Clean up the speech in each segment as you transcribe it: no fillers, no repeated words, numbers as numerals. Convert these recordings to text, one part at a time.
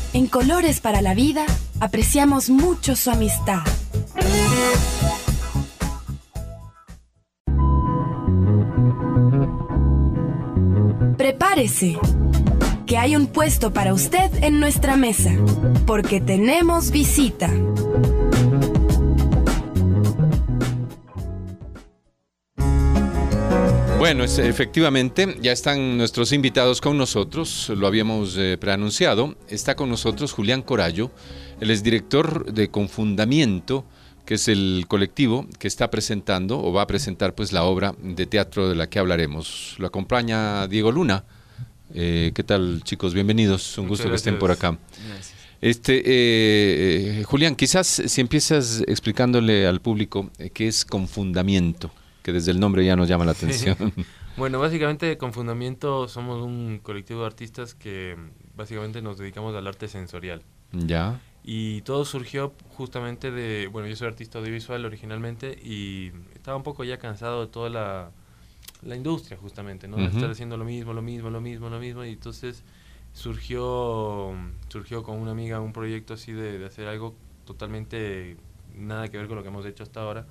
En Colores para la Vida, apreciamos mucho su amistad. Prepárese, que hay un puesto para usted en nuestra mesa, porque tenemos visita. Bueno, efectivamente, ya están nuestros invitados con nosotros, lo habíamos preanunciado. Está con nosotros Julián Corallo, él es director de Confundamiento, que es el colectivo que está presentando o va a presentar pues la obra de teatro de la que hablaremos. Lo acompaña Diego Luna. ¿Qué tal, chicos? Bienvenidos, un gusto que estén por acá. Gracias. Julián, quizás si empiezas explicándole al público qué es Confundamiento, que desde el nombre ya nos llama la atención. Bueno, básicamente Confundamiento somos un colectivo de artistas que básicamente nos dedicamos al arte sensorial. Ya. Y todo surgió justamente de, bueno, yo soy artista audiovisual originalmente y estaba un poco ya cansado de toda la industria justamente, ¿no? De estar haciendo lo mismo, y entonces surgió con una amiga un proyecto así de hacer algo totalmente nada que ver con lo que hemos hecho hasta ahora,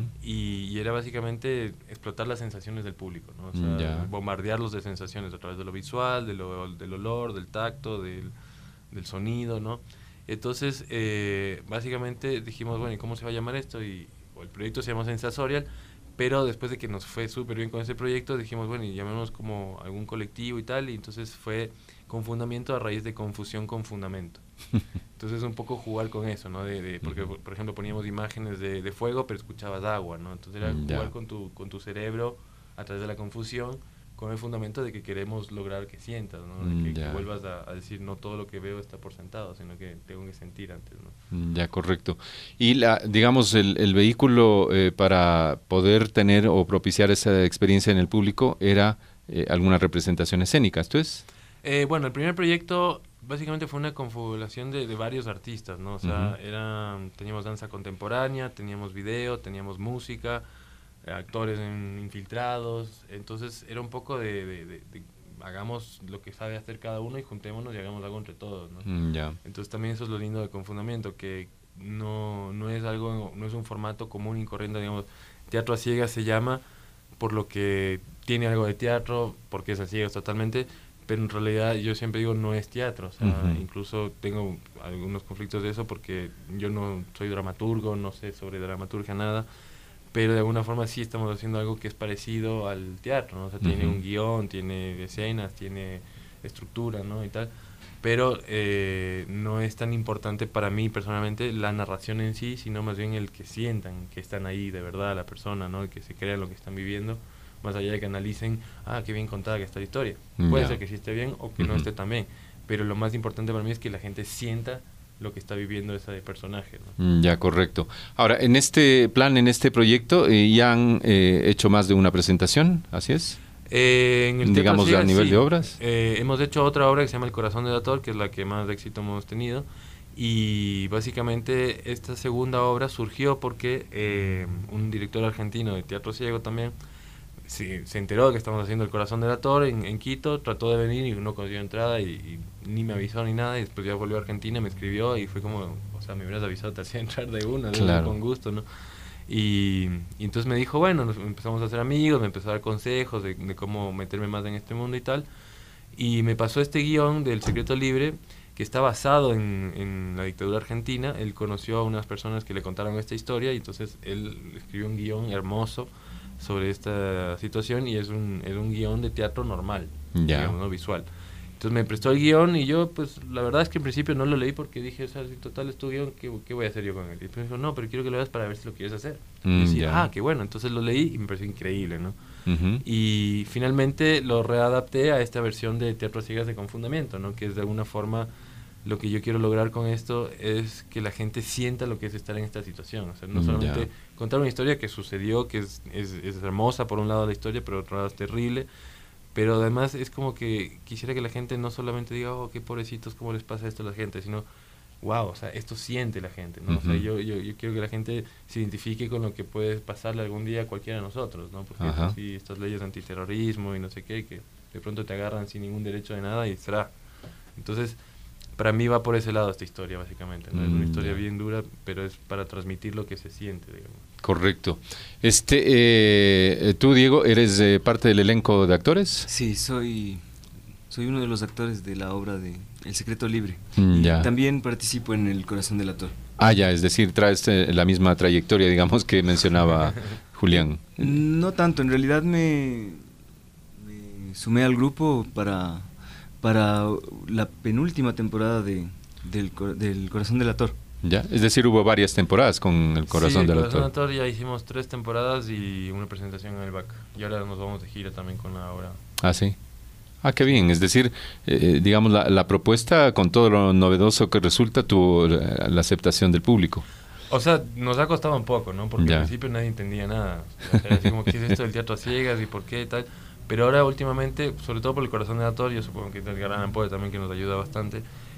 y era básicamente explotar las sensaciones del público, ¿no? O sea, bombardearlos de sensaciones a través de lo visual, del olor, del tacto, del sonido, ¿no? Entonces, básicamente dijimos, bueno, ¿y cómo se va a llamar esto? Y el proyecto se llama Sensorial, pero después de que nos fue súper bien con ese proyecto, dijimos, bueno, y llamémonos como algún colectivo y tal, y entonces fue Confundamiento a raíz de confusión con fundamento. Entonces un poco jugar con eso, ¿no? Porque, por ejemplo, poníamos imágenes de fuego, pero escuchabas agua, ¿no? Entonces era jugar con tu cerebro a través de la confusión, con el fundamento de que queremos lograr que sientas, ¿no? De que vuelvas a decir, no todo lo que veo está por sentado, sino que tengo que sentir antes, ¿no? Ya, correcto. Y digamos, el vehículo para poder tener o propiciar esa experiencia en el público era alguna representación escénica, ¿esto es? Bueno, el primer proyecto básicamente fue una confabulación de varios artistas, ¿no? O sea, teníamos danza contemporánea, teníamos video, teníamos música, actores infiltrados, entonces era un poco de hagamos lo que sabe hacer cada uno y juntémonos y hagamos algo entre todos, ¿no? Entonces también eso es lo lindo de Confundamiento, que no es algo, no es un formato común y corriente, digamos, teatro a ciegas se llama por lo que tiene algo de teatro, porque es a ciegas totalmente, pero en realidad yo siempre digo no es teatro, o sea, incluso tengo algunos conflictos de eso porque yo no soy dramaturgo, no sé sobre dramaturgia nada, pero de alguna forma sí estamos haciendo algo que es parecido al teatro, ¿no? O sea, tiene un guión, tiene escenas, tiene estructura, ¿no? Y tal, pero no es tan importante para mí personalmente la narración en sí, sino más bien el que sientan que están ahí de verdad la persona, ¿no? El que se crean lo que están viviendo, más allá de que analicen, qué bien contada que está la historia. Puede ser que sí esté bien o que no esté tan bien, pero lo más importante para mí es que la gente sienta lo que está viviendo ese personaje, ¿no? Ya, correcto. Ahora, en este plan, en este proyecto, ya han hecho más de una presentación, ¿así es? En el digamos, Teatro a nivel de obras. Hemos hecho otra obra que se llama El Corazón del Ator, que es la que más éxito hemos tenido, y básicamente esta segunda obra surgió porque un director argentino de teatro ciego también se enteró de que estamos haciendo El Corazón del Ator en Quito, trató de venir y no consiguió entrada y ni me avisó ni nada, y después ya volvió a Argentina, me escribió y fue como, o sea, me hubieras avisado, te hacía entrar de una, claro, con gusto, ¿no? Y entonces me dijo, bueno, nos empezamos a hacer amigos, me empezó a dar consejos de cómo meterme más en este mundo y tal, y me pasó este guión del Secreto Libre, que está basado en la dictadura argentina. Él conoció a unas personas que le contaron esta historia y entonces él escribió un guión hermoso sobre esta situación y es un guión de teatro normal, digamos, ¿no? Visual. Entonces me prestó el guión y yo, pues, la verdad es que en principio no lo leí porque dije, o sea, si total es tu guión, ¿qué voy a hacer yo con él? Y después me dijo, no, pero quiero que lo veas para ver si lo quieres hacer. Y decía, qué bueno. Entonces lo leí y me pareció increíble, ¿no? Y finalmente lo readapté a esta versión de Teatro a Ciegas de Confundamiento, ¿no? Que es de alguna forma lo que yo quiero lograr con esto es que la gente sienta lo que es estar en esta situación. O sea, no solamente contar una historia que sucedió, que es hermosa por un lado la historia, pero por otro lado es terrible. Pero además es como que quisiera que la gente no solamente diga, qué pobrecitos, cómo les pasa esto a la gente, sino, wow, o sea, esto siente la gente, ¿no? O sea, yo quiero que la gente se identifique con lo que puede pasarle algún día a cualquiera de nosotros, ¿no? Porque sí, estas leyes de antiterrorismo y no sé qué, que de pronto te agarran sin ningún derecho de nada y será. Entonces, para mí va por ese lado esta historia, básicamente, ¿no? Es una historia bien dura, pero es para transmitir lo que se siente, digamos. Correcto. Tú, Diego, ¿eres parte del elenco de actores? Sí, soy uno de los actores de la obra de El Secreto Libre. Ya. Y también participo en El Corazón del Ator. Ya, es decir, traes la misma trayectoria, digamos, que mencionaba Julián. No tanto, en realidad me sumé al grupo para la penúltima temporada del Corazón del Ator. Ya, es decir, hubo varias temporadas con El Corazón del El Corazón del Ator. Ator ya hicimos 3 temporadas y una presentación en el BAC. Y ahora nos vamos de gira también con la obra. Sí. Qué bien. Es decir, digamos, la propuesta, con todo lo novedoso que resulta, tuvo la aceptación del público. O sea, nos ha costado un poco, ¿no? Porque Ya. al principio nadie entendía nada. O sea, así como, ¿qué es esto del teatro a ciegas y por qué y tal? Pero ahora, últimamente, sobre todo por El Corazón del Ator, yo supongo que el Gran Ampoe también, que nos ayuda bastante,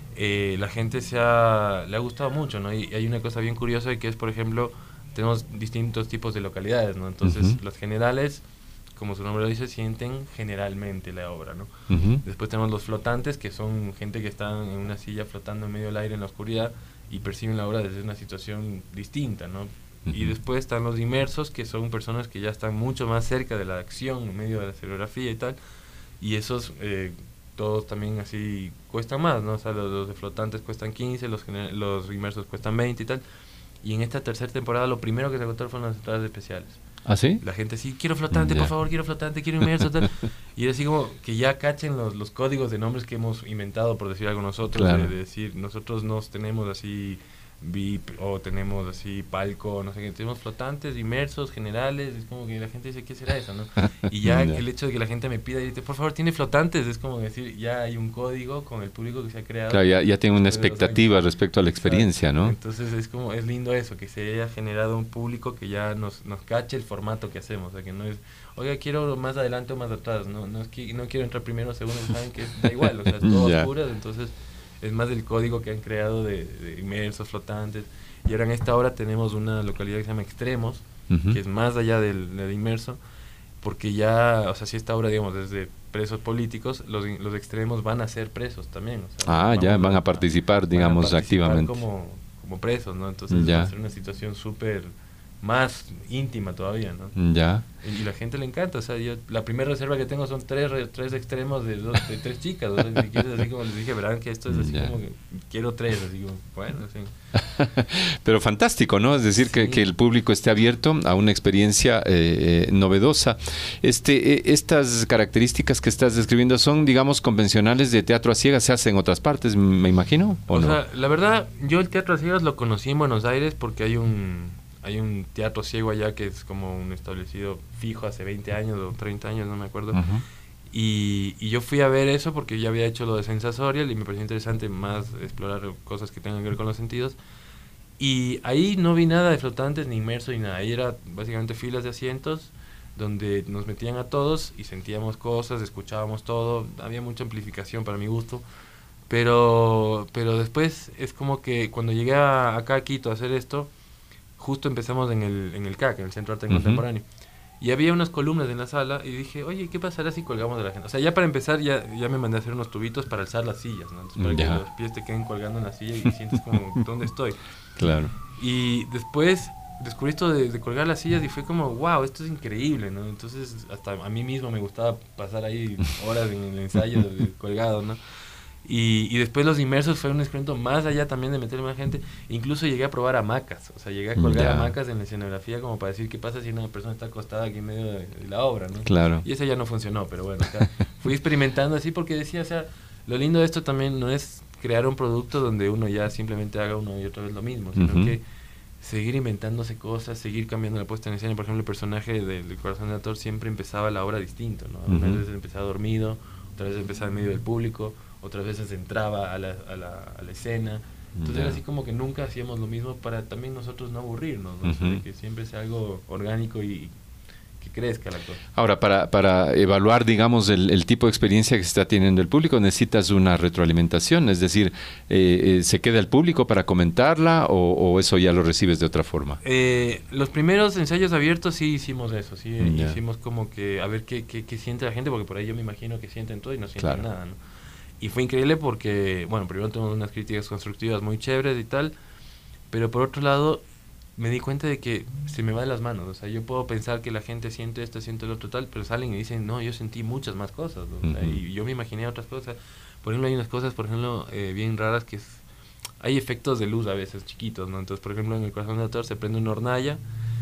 la gente le ha gustado mucho, ¿no? Y hay una cosa bien curiosa que es, por ejemplo, tenemos distintos tipos de localidades, ¿no? Entonces, los generales, como su nombre lo dice, sienten generalmente la obra, ¿no? Después tenemos los flotantes, que son gente que está en una silla flotando en medio del aire en la oscuridad y perciben la obra desde una situación distinta, ¿no? Y después están los inmersos, que son personas que ya están mucho más cerca de la acción, en medio de la escenografía y tal, y esos todos también así cuestan más, ¿no? O sea, los de flotantes cuestan 15, los inmersos cuestan 20 y tal. Y en esta tercera temporada lo primero que se agotó fueron las entradas especiales. ¿Ah, sí? La gente, sí, quiero flotante, por favor, quiero flotante, quiero inmerso, tal. Y era así como que ya cachen los códigos de nombres que hemos inventado, por decir algo nosotros, Claro. de decir, nosotros nos tenemos así VIP o tenemos así palco, no sé qué, tenemos flotantes, inmersos, generales, es como que la gente dice, ¿qué será eso, no? Y ya el hecho de que la gente me pida y dice, por favor, tiene flotantes, es como decir, ya hay un código con el público que se ha creado. Claro, ya tiene una después de 2 expectativa años. respecto a la experiencia, ¿no? Entonces es lindo eso, que se haya generado un público que ya nos cache el formato que hacemos, o sea, que no es, oiga, quiero más adelante o más atrás, no es que no quiero entrar primero o segundo, saben que da igual, o sea, es todo Ya. oscuro, entonces es más el código que han creado de inmersos, flotantes. Y ahora en esta hora tenemos una localidad que se llama Extremos, que es más allá del inmerso, porque ya, o sea, si esta obra, digamos, desde presos políticos, los extremos van a ser presos también. O sea, Ya van a participar, digamos, activamente. Como presos, ¿no? Entonces Ya. va a ser una situación súper más íntima todavía, ¿no? Ya. Y la gente le encanta, o sea, yo la primera reserva que tengo son tres extremos de 3 chicas, o sea, ni siquiera es así como les dije, verán que esto es así como que quiero 3, así como, bueno, así. Pero fantástico, ¿no? Es decir, Sí. que el público esté abierto a una experiencia novedosa. Estas características que estás describiendo son, digamos, convencionales de teatro a ciegas, se hace en otras partes, me imagino, ¿o no? sea, la verdad, yo el teatro a ciegas lo conocí en Buenos Aires porque hay un teatro ciego allá que es como un establecido fijo hace 20 años o 30 años, no me acuerdo. Y yo fui a ver eso porque ya había hecho lo de Sensasorial y me pareció interesante más explorar cosas que tengan que ver con los sentidos. Y ahí no vi nada de flotantes, ni inmerso, ni nada. Ahí era básicamente filas de asientos donde nos metían a todos y sentíamos cosas, escuchábamos todo. Había mucha amplificación para mi gusto. Pero después es como que cuando llegué acá a Quito a hacer esto, justo empezamos en el CAC, en el Centro de Arte Contemporáneo. Y había unas columnas en la sala y dije, oye, ¿qué pasará si colgamos de la gente? O sea, ya para empezar, ya me mandé a hacer unos tubitos para alzar las sillas, ¿no? Entonces, para que los pies te queden colgando en la silla y sientes como, ¿dónde estoy? Claro. Y después descubrí esto de colgar las sillas y fue como, wow, esto es increíble, ¿no? Entonces, hasta a mí mismo me gustaba pasar ahí horas en el ensayo colgado, ¿no? Y después los inmersos fue un experimento más allá también de meterle más gente. Incluso llegué a probar hamacas, o sea, llegué a colgar hamacas en la escenografía como para decir qué pasa si una persona está acostada aquí en medio de la obra, ¿no? Claro. Y eso ya no funcionó, pero bueno, o sea, fui experimentando así porque decía, o sea, lo lindo de esto también no es crear un producto donde uno ya simplemente haga una y otra vez lo mismo, sino que seguir inventándose cosas, seguir cambiando la puesta en escena. Por ejemplo, el personaje del Corazón del Ator siempre empezaba la obra distinto, ¿no? Unas veces empezaba dormido, otras veces empezaba en medio del público, otras veces entraba a la escena. Entonces era así como que nunca hacíamos lo mismo para también nosotros no aburrirnos, ¿no? O sea, que siempre sea algo orgánico y que crezca el actor. Ahora, para evaluar, digamos, el tipo de experiencia que se está teniendo el público, necesitas una retroalimentación, es decir, ¿se queda el público para comentarla o eso ya lo recibes de otra forma? Los primeros ensayos abiertos sí hicimos eso, sí hicimos como que a ver qué siente la gente, porque por ahí yo me imagino que sienten todo y no sienten nada, ¿no? Y fue increíble porque, bueno, primero tuve unas críticas constructivas muy chéveres y tal, pero por otro lado me di cuenta de que se me va de las manos. O sea, yo puedo pensar que la gente siente esto, siente lo otro tal, pero salen y dicen, no, yo sentí muchas más cosas, ¿no? O sea, y yo me imaginé otras cosas. Por ejemplo, hay unas cosas, por ejemplo, bien raras que hay efectos de luz a veces chiquitos, ¿no? Entonces, por ejemplo, en el Corazón del Ator se prende una hornalla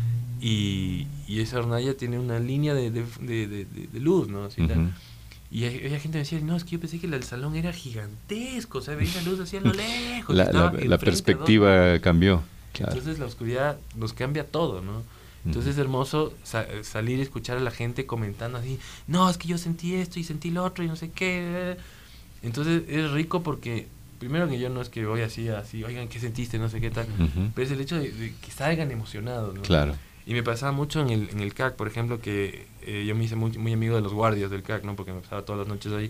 y esa hornalla tiene una línea de luz, ¿no? Así, y había gente que me decía, no, es que yo pensé que el salón era gigantesco, o sea, veía la luz hacia lo lejos. La perspectiva cambió. Claro. Entonces la oscuridad nos cambia todo, ¿no? Entonces es hermoso salir y escuchar a la gente comentando así, no, es que yo sentí esto y sentí lo otro y no sé qué. Entonces es rico porque, primero que yo no es que voy así, oigan, ¿qué sentiste? No sé qué tal. Pero es el hecho de que salgan emocionados, ¿no? Claro. Y me pasaba mucho en el CAC, por ejemplo, que yo me hice muy amigo de los guardias del CAC, ¿no? Porque me pasaba todas las noches ahí.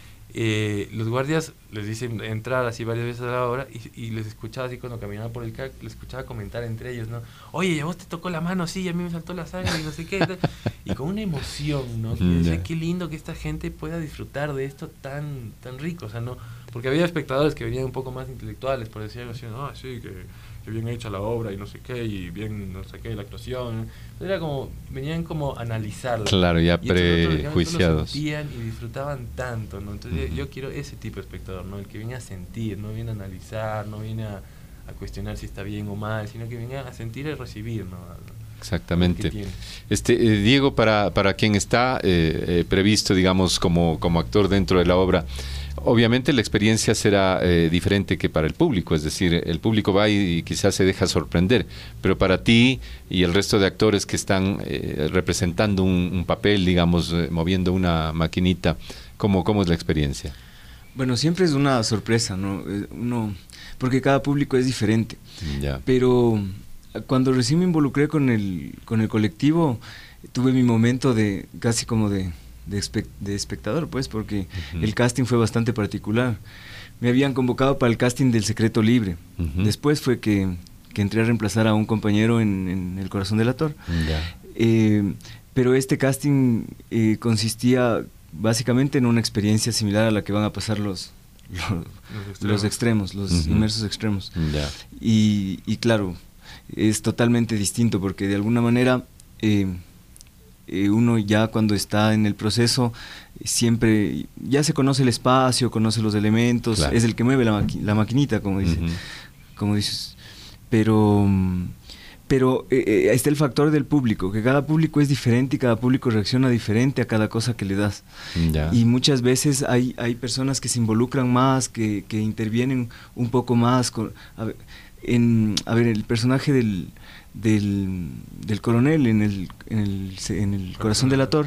Los guardias les dicen entrar así varias veces a la hora y les escuchaba así cuando caminaba por el CAC, les escuchaba comentar entre ellos, ¿no? Oye, ¿a vos te tocó la mano? Sí, a mí me saltó la sangre y no sé qué. Y con una emoción, ¿no? Que decía, qué lindo que esta gente pueda disfrutar de esto tan rico, o sea, ¿no? Porque había espectadores que venían un poco más intelectuales, por decir algo así, sí, que bien hecha la obra y no sé qué, y bien no sé qué, la actuación. Era como, venían como a analizarlo. Claro, ya prejuiciados. Lo sentían y disfrutaban tanto, ¿no? Entonces yo quiero ese tipo de espectador, ¿no? El que viene a sentir, no viene a analizar, no viene a cuestionar si está bien o mal, sino que viene a sentir y recibir, ¿no? Exactamente. Diego, para quien está previsto, digamos, como actor dentro de la obra, obviamente la experiencia será diferente que para el público, es decir, el público va y quizás se deja sorprender, pero para ti y el resto de actores que están representando un papel, digamos, moviendo una maquinita, ¿cómo es la experiencia? Bueno, siempre es una sorpresa, ¿no? Porque cada público es diferente. Ya. Pero cuando recién me involucré con el colectivo, tuve mi momento de casi como de espectador, pues, porque el casting fue bastante particular. Me habían convocado para el casting del Secreto Libre. Después fue que entré a reemplazar a un compañero en El Corazón del Ator. Pero este casting consistía básicamente en una experiencia similar a la que van a pasar los extremos, los inmersos extremos. Y claro, es totalmente distinto porque de alguna manera uno ya cuando está en el proceso siempre ya se conoce el espacio, conoce los elementos, claro. Es el que mueve la maquinita, como dices. Pero está el factor del público, que cada público es diferente y cada público reacciona diferente a cada cosa que le das. Y muchas veces hay personas que se involucran más, que intervienen un poco más. A ver, el personaje del coronel en el Corazón del Ator,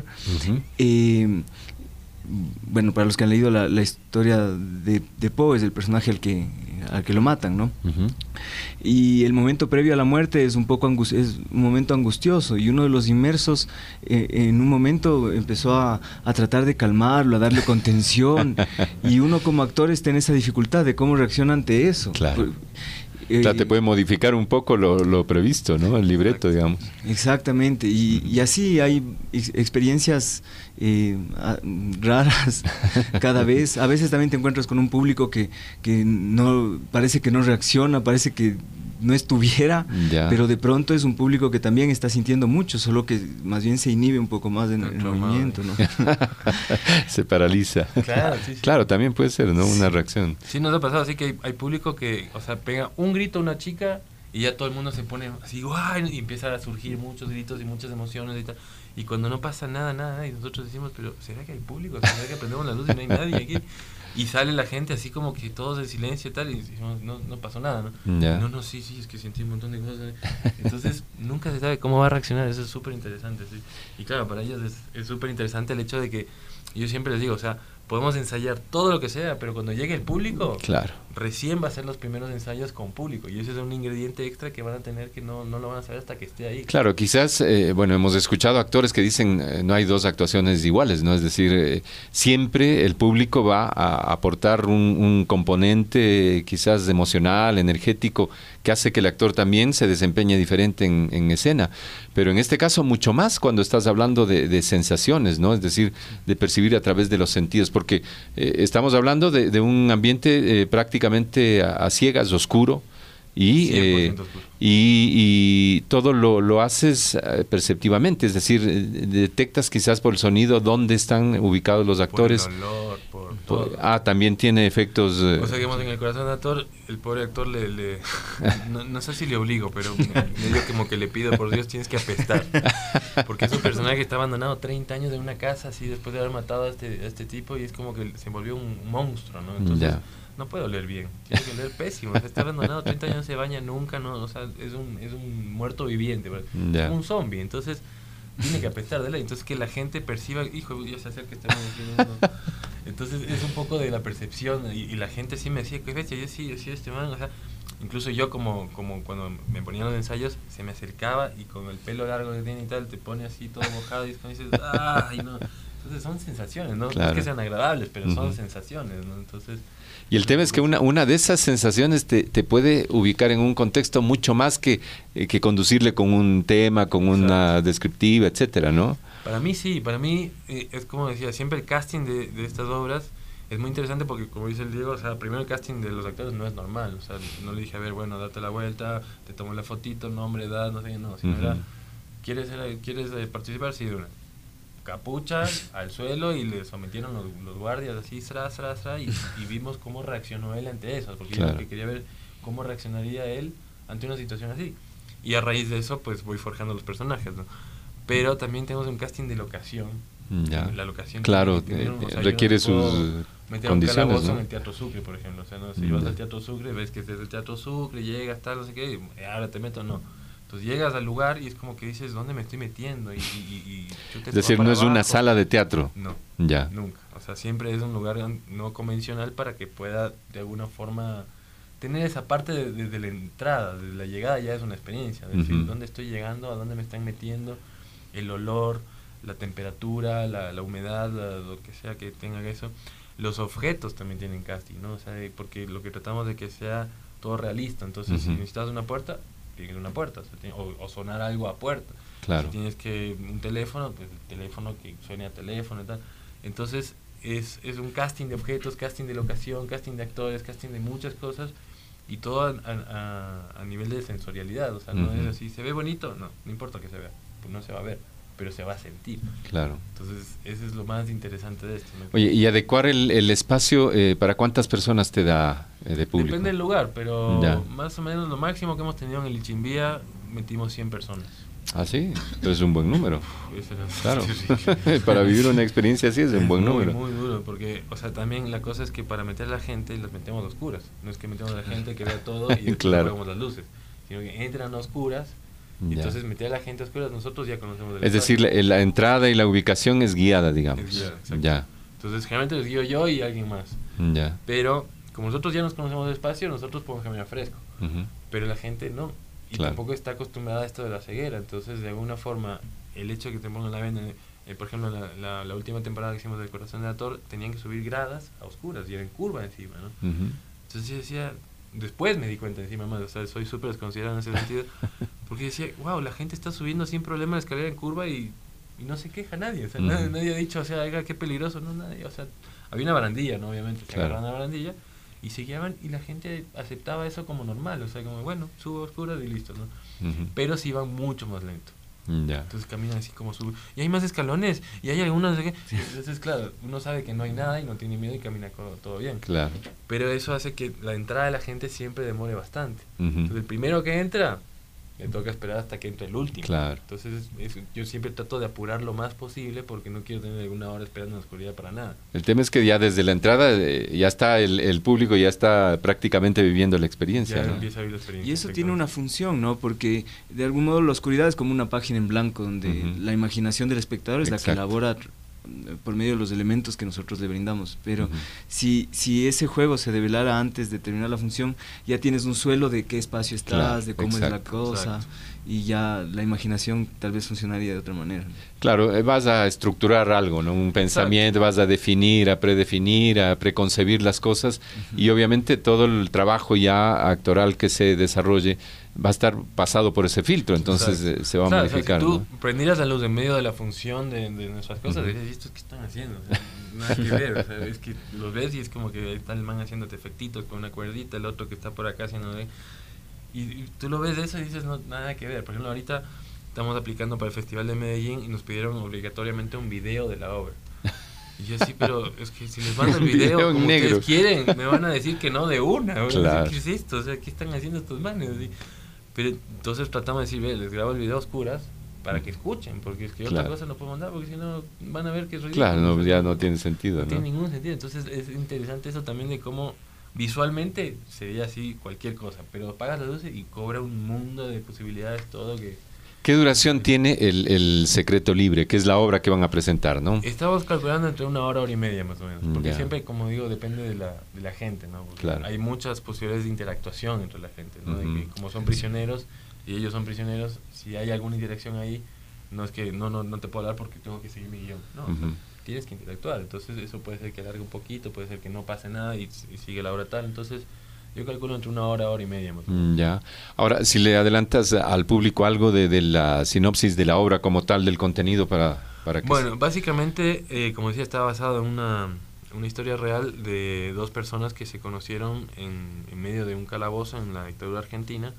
bueno, para los que han leído la historia de Poe, es el personaje al que lo matan, ¿no? Y el momento previo a la muerte es un momento angustioso, y uno de los inmersos en un momento empezó a tratar de calmarlo, a darle contención, y uno como actor está en esa dificultad de cómo reacciona ante eso. Claro. Te puede modificar un poco lo previsto, ¿no? El libreto, digamos. Exactamente, y así hay experiencias raras cada vez. A veces también te encuentras con un público que no parece que no reacciona, parece que no estuviera, pero de pronto es un público que también está sintiendo mucho, solo que más bien se inhibe un poco más en el movimiento, ¿no? Se paraliza. Claro, sí. Claro, también puede ser, ¿no? Una reacción. Sí, nos ha pasado así que hay público que, o sea, pega un grito a una chica y ya todo el mundo se pone así, ¡guay! Y empieza a surgir muchos gritos y muchas emociones y tal. Y cuando no pasa nada, y nosotros decimos, pero ¿será que hay público? ¿Será que prendemos la luz y no hay nadie aquí? Y sale la gente así como que todos en silencio y tal, y decimos, no pasó nada, ¿no? No, sí, es que sentí un montón de cosas. Entonces, nunca se sabe cómo va a reaccionar, eso es súper interesante, ¿sí? Y claro, para ellos es súper interesante el hecho de que, yo siempre les digo, o sea, podemos ensayar todo lo que sea, pero cuando llegue el público, claro, recién va a ser los primeros ensayos con público, y ese es un ingrediente extra que van a tener, que no lo van a saber hasta que esté ahí. Claro, quizás, bueno, hemos escuchado actores que dicen no hay dos actuaciones iguales, ¿no? Es decir, siempre el público va a aportar un componente quizás emocional, energético, que hace que el actor también se desempeñe diferente en escena. Pero en este caso mucho más cuando estás hablando de sensaciones, ¿no? Es decir, de percibir a través de los sentidos, porque estamos hablando de un ambiente prácticamente a ciegas, oscuro, y todo lo haces perceptivamente, es decir, detectas quizás por el sonido dónde están ubicados los actores. Por el olor, por todo. También tiene efectos. O sea, digamos, en El corazón del actor, el pobre actor no sé si le obligo, pero medio como que le pido, por Dios, tienes que apestar. Porque es un personaje que está abandonado 30 años en una casa, así, después de haber matado a este tipo, y es como que se volvió un monstruo, ¿no? Entonces, no puede oler bien, tiene que oler pésimo. O sea, está abandonado 30 años, no se baña nunca, no, o sea, es un muerto viviente, es un zombie. Entonces tiene que apestar de ley. Entonces que la gente perciba, hijo, ya se acerca este man. Entonces es un poco de la percepción, y la gente sí me decía, ¿qué bestia? Yo sí decía este man, o sea, incluso yo como cuando me ponían los ensayos, se me acercaba y con el pelo largo que tiene y tal, te pone así todo mojado y dices, ¡ay, no! Entonces son sensaciones, ¿no? Claro. No es que sean agradables, pero son sensaciones, ¿no? Entonces... Y el tema es que una de esas sensaciones te puede ubicar en un contexto mucho más que conducirle con un tema, con una descriptiva, etcétera, ¿no? Para mí sí, es como decía, siempre el casting de estas obras es muy interesante porque, como dice el Diego, o sea, primero el casting de los actores no es normal, o sea, no le dije, a ver, bueno, date la vuelta, te tomo la fotito, nombre, edad, no sé, no, sino era, ¿quieres participar? Sí, de una capucha al suelo, y le sometieron los guardias así, y vimos cómo reaccionó él ante eso, porque yo quería ver cómo reaccionaría él ante una situación así, y a raíz de eso pues voy forjando los personajes, ¿no? Pero también tenemos un casting de locación. La locación, claro, requiere sus condiciones, un calabozo, ¿no? en el Teatro Sucre, por ejemplo, o sea, ¿no? Si vas al Teatro Sucre, ves que es el Teatro Sucre, llegas, tal, no sé qué, y ahora te meto, no. Entonces llegas al lugar y es como que dices, ¿dónde me estoy metiendo? Es decir, no es una sala de teatro. No, ya. Nunca. O sea, siempre es un lugar no convencional para que pueda, de alguna forma, tener esa parte desde la entrada, desde la llegada ya es una experiencia. Es decir, ¿dónde estoy llegando? ¿A dónde me están metiendo? El olor, la temperatura, la humedad, lo que sea que tenga eso. Los objetos también tienen casting, ¿no? O sea, porque lo que tratamos de que sea todo realista. Entonces, si necesitas una puerta, tienes una puerta, o sonar algo a puerta. Claro. Si tienes un teléfono, pues el teléfono que suene a teléfono y tal. Entonces es un casting de objetos, casting de locación, casting de actores, casting de muchas cosas, y todo a nivel de sensorialidad. O sea, no es así, ¿se ve bonito? No importa que se vea, pues no se va a ver, pero se va a sentir. Claro. Entonces eso es lo más interesante de esto, ¿no? Oye, y adecuar el espacio, ¿para cuántas personas te da de público? Depende del lugar, pero más o menos lo máximo que hemos tenido en el Ichimbía, metimos 100 personas. Ah, sí, pero es un buen número. Claro, sí. Para vivir una experiencia así es un buen número. Muy duro, porque, o sea, también la cosa es que para meter a la gente las metemos a oscuras. No es que metemos a la gente que vea todo y apagamos las luces, sino que entran a oscuras. Y entonces meter a la gente a oscuras, nosotros ya conocemos Es decir, la entrada y la ubicación es guiada, digamos. Es guiada, ya. Entonces generalmente les guío yo y alguien más. Ya. Pero como nosotros ya nos conocemos del espacio, nosotros podemos caminar fresco. Pero la gente no. Y tampoco está acostumbrada a esto de la ceguera. Entonces, de alguna forma, el hecho de que te pongan la venda, por ejemplo, la última temporada que hicimos del Corazón del Actor, tenían que subir gradas a oscuras y era en curva encima, ¿no? Entonces yo decía, después me di cuenta encima más, o sea, soy súper desconsiderado en ese sentido, porque decía, wow, la gente está subiendo sin problema la escalera en curva y no se queja nadie, o sea, nadie ha dicho, o sea, oiga, qué peligroso, no, nadie, o sea, había una barandilla, ¿no? Obviamente, se agarraban la barandilla y se guiaban y la gente aceptaba eso como normal, o sea, como, bueno, subo a oscuras y listo, ¿no? Pero sí iban mucho más lento. Entonces caminan así como sube. Y hay más escalones, y hay algunos de que... Entonces, claro, uno sabe que no hay nada y no tiene miedo y camina todo bien. Claro. Pero eso hace que la entrada de la gente siempre demore bastante. Entonces, el primero que entra, le toca esperar hasta que entre el último. Claro. Entonces, yo siempre trato de apurar lo más posible porque no quiero tener alguna hora esperando en la oscuridad para nada. El tema es que ya desde la entrada ya está el público, ya está prácticamente viviendo la experiencia. Ya ¿no? empieza a vivir la experiencia. Y eso tiene una función, ¿no? Porque de algún modo la oscuridad es como una página en blanco donde la imaginación del espectador es la que elabora por medio de los elementos que nosotros le brindamos. Pero si ese juego se develara antes de terminar la función, ya tienes un suelo de qué espacio estás, de cómo es la cosa, y ya la imaginación tal vez funcionaría de otra manera. Claro, vas a estructurar algo, ¿no? Un pensamiento, vas a definir, a predefinir, a preconcebir las cosas, y obviamente todo el trabajo ya actoral que se desarrolle va a estar pasado por ese filtro, entonces se va a modificar. O sea, si tú prendieras la luz en medio de la función de nuestras cosas, dices, ¿estos qué están haciendo? O sea, nada que ver, o sea, es que los ves y es como que está el man haciéndote efectitos con una cuerdita, el otro que está por acá haciendo... Y tú lo ves de eso y dices, no, nada que ver. Por ejemplo, ahorita estamos aplicando para el Festival de Medellín y nos pidieron obligatoriamente un video de la obra. Y yo sí, pero es que si les mando el video como ustedes quieren, me van a decir que no de una. Claro. ¿Qué es esto? O sea, ¿qué están haciendo estos manes? Pero entonces tratamos de decir, ve, les grabo el video a oscuras para que escuchen, porque es que otra cosa no puedo mandar, porque si no van a ver que es ridículo. Claro, no, ya no tiene sentido. No tiene ningún sentido. Entonces es interesante eso también de cómo visualmente sería así cualquier cosa, pero apagas las luces y cobra un mundo de posibilidades, todo que... ¿Qué duración tiene el Secreto Libre, que es la obra que van a presentar, no? Estamos calculando entre 1 hora, hora y media más o menos, porque siempre, como digo, depende de la gente, ¿no? Porque hay muchas posibilidades de interactuación entre la gente, ¿no? De que como son prisioneros y ellos son prisioneros, si hay alguna interacción ahí, no es que no te puedo hablar porque tengo que seguir mi guión, no, tienes que interactuar, entonces eso puede ser que alargue un poquito, puede ser que no pase nada y sigue la obra tal, entonces yo calculo entre 1 hora, hora y media más o menos. Ya. Ahora, si le adelantas al público algo de la sinopsis de la obra como tal, del contenido para que... Bueno, básicamente, como decía, está basado en una historia real de 2 personas que se conocieron en medio de un calabozo en la dictadura argentina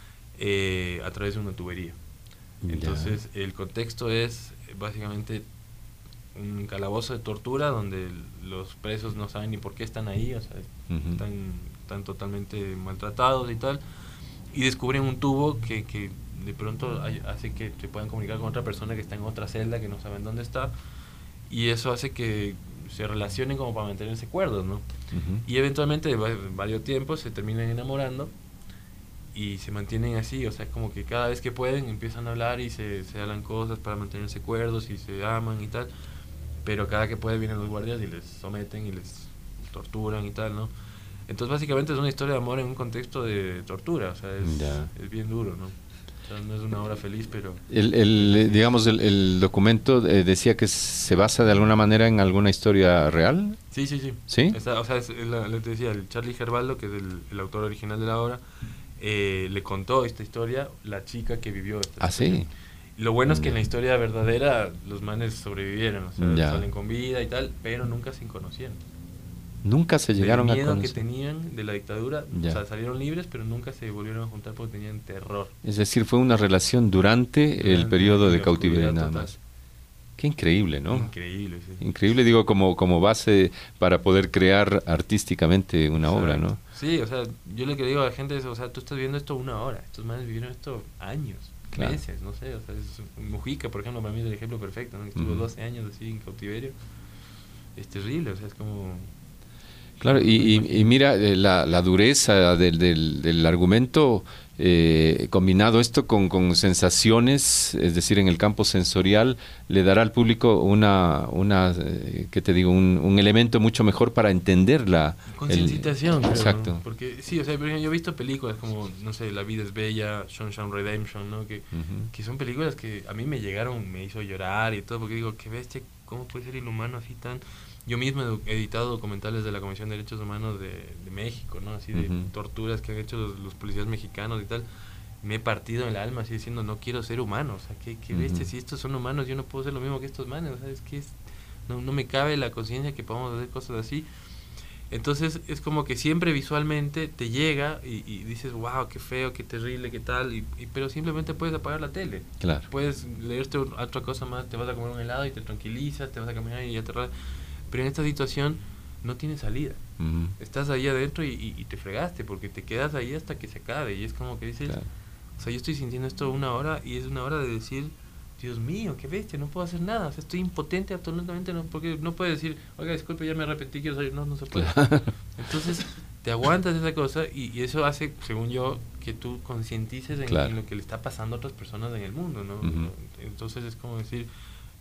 a través de una tubería. Entonces, el contexto es básicamente un calabozo de tortura donde los presos no saben ni por qué están ahí, o sea, están totalmente maltratados y tal, y descubren un tubo que de pronto hace que se puedan comunicar con otra persona que está en otra celda que no saben dónde está, y eso hace que se relacionen como para mantenerse cuerdos, ¿no? Y eventualmente, varios tiempos, se terminan enamorando y se mantienen así, o sea, como que cada vez que pueden empiezan a hablar y se hablan cosas para mantenerse cuerdos y se aman y tal, pero cada que pueden vienen los guardias y les someten y les torturan y tal, ¿no? Entonces básicamente es una historia de amor en un contexto de tortura, o sea, es bien duro, ¿no? O sea, no es una obra feliz, pero... digamos, el documento decía que se basa de alguna manera en alguna historia real. Sí. ¿Sí? O sea, te decía, el Charlie Gerbaldo, que es el autor original de la obra, le contó esta historia la chica que vivió esta historia. Sí. Lo bueno es que en la historia verdadera los manes sobrevivieron, o sea, salen con vida y tal, pero nunca se conocieron. Nunca se llegaron a conocer. El miedo que tenían de la dictadura, o sea, salieron libres, pero nunca se volvieron a juntar porque tenían terror. Es decir, fue una relación durante el periodo de cautiverio nada más. Qué increíble, ¿no? Increíble, sí. Increíble, digo, como base para poder crear artísticamente una obra, ¿no? Sí, o sea, yo lo que digo a la gente es, o sea, tú estás viendo esto 1 hora, estos manes vivieron esto años, meses, no sé, o sea, Mujica, por ejemplo, para mí es el ejemplo perfecto, ¿no? Estuvo 12 años así en cautiverio, es terrible, o sea, es como... Claro, y mira la dureza del argumento, combinado esto con sensaciones, es decir, en el campo sensorial, le dará al público ¿qué te digo? Un elemento mucho mejor para entender la... Concienciación, exacto. ¿no? Porque sí, o sea, yo he visto películas como, no sé, La vida es bella, Shawshank Redemption, ¿no? Que son películas que a mí me hizo llorar y todo, porque digo, qué bestia, ¿cómo puede ser inhumano así tan...? Yo mismo he editado documentales de la Comisión de Derechos Humanos de México, ¿no? Así de torturas que han hecho los policías mexicanos y tal. Me he partido en el alma así diciendo, no quiero ser humano, o sea, qué bestia, si estos son humanos, yo no puedo ser lo mismo que estos manes, o sea, es que no me cabe la conciencia que podamos hacer cosas así. Entonces es como que siempre visualmente te llega y dices, wow, qué feo, qué terrible, qué tal, pero simplemente puedes apagar la tele. Claro. Puedes leerte otra cosa más, te vas a comer un helado y te tranquilizas, te vas a caminar y ya te relajas. Pero en esta situación no tiene salida. Estás ahí adentro y te fregaste porque te quedas ahí hasta que se acabe. Y es como que dices, o sea, yo estoy sintiendo esto 1 hora y es 1 hora de decir, Dios mío, qué bestia, no puedo hacer nada. O sea, estoy impotente absolutamente, porque no puedes decir, oiga, disculpe, ya me arrepentí, quiero salir. No se puede. Entonces, te aguantas esa cosa y eso hace, según yo, que tú concientices en lo que le está pasando a otras personas en el mundo, ¿no? Entonces es como decir...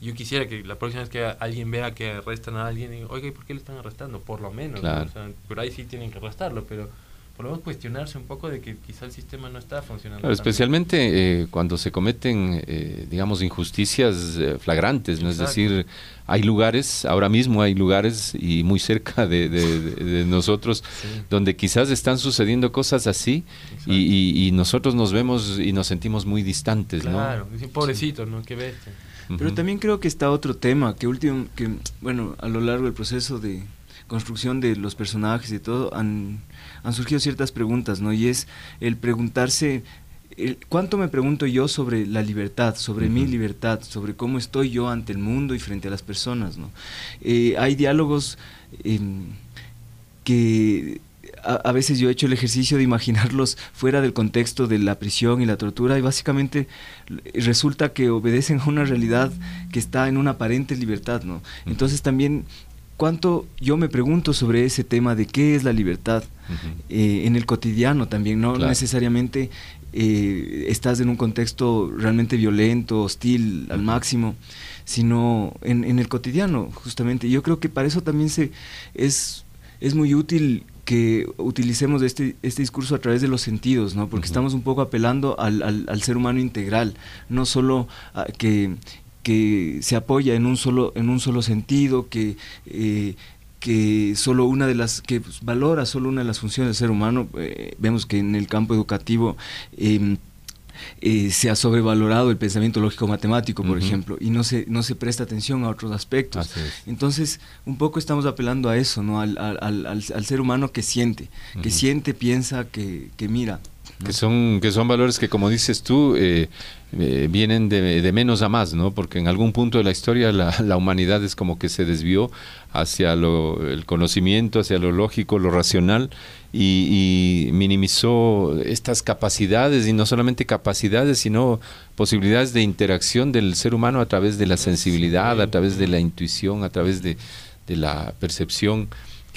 Yo quisiera que la próxima vez que alguien vea que arrestan a alguien, diga, oiga, ¿y por qué le están arrestando? Por lo menos, claro. ¿no? O sea, por ahí sí tienen que arrestarlo, pero por lo menos cuestionarse un poco de que quizá el sistema no está funcionando. Claro, especialmente cuando se cometen, digamos, injusticias flagrantes, ¿no? Es decir, hay lugares, ahora mismo hay lugares y muy cerca de nosotros, sí, donde quizás están sucediendo cosas así y nosotros nos vemos y nos sentimos muy distantes, claro, ¿no? Claro, pobrecito, sí, ¿no? Qué bestia. Pero también creo que está otro tema, que bueno, a lo largo del proceso de construcción de los personajes y todo, han surgido ciertas preguntas, ¿no? Y es el preguntarse, ¿cuánto me pregunto yo sobre la libertad, sobre mi libertad, sobre cómo estoy yo ante el mundo y frente a las personas, ¿no? Hay diálogos que a veces yo he hecho el ejercicio de imaginarlos fuera del contexto de la prisión y la tortura, y básicamente resulta que obedecen a una realidad que está en una aparente libertad, ¿no? Entonces también, ¿cuánto yo me pregunto sobre ese tema de qué es la libertad en el cotidiano también? No necesariamente estás en un contexto realmente violento, hostil al máximo, sino en el cotidiano, justamente. Yo creo que para eso también es muy útil que utilicemos este discurso a través de los sentidos, ¿no? Porque estamos un poco apelando al ser humano integral, no solo que se apoya en un solo sentido, que solo una de las, que valora solo una de las funciones del ser humano. Vemos que en el campo educativo se ha sobrevalorado el pensamiento lógico-matemático, por ejemplo, y no se presta atención a otros aspectos. Entonces, un poco estamos apelando a eso, ¿no? Al ser humano que siente, piensa, que mira, ¿no? Que son valores que, como dices tú, vienen de menos a más, ¿no? Porque en algún punto de la historia la humanidad es como que se desvió hacia el conocimiento, hacia lo lógico, lo racional, y minimizó estas capacidades, y no solamente capacidades, sino posibilidades de interacción del ser humano a través de la sensibilidad, a través de la intuición, a través de la percepción,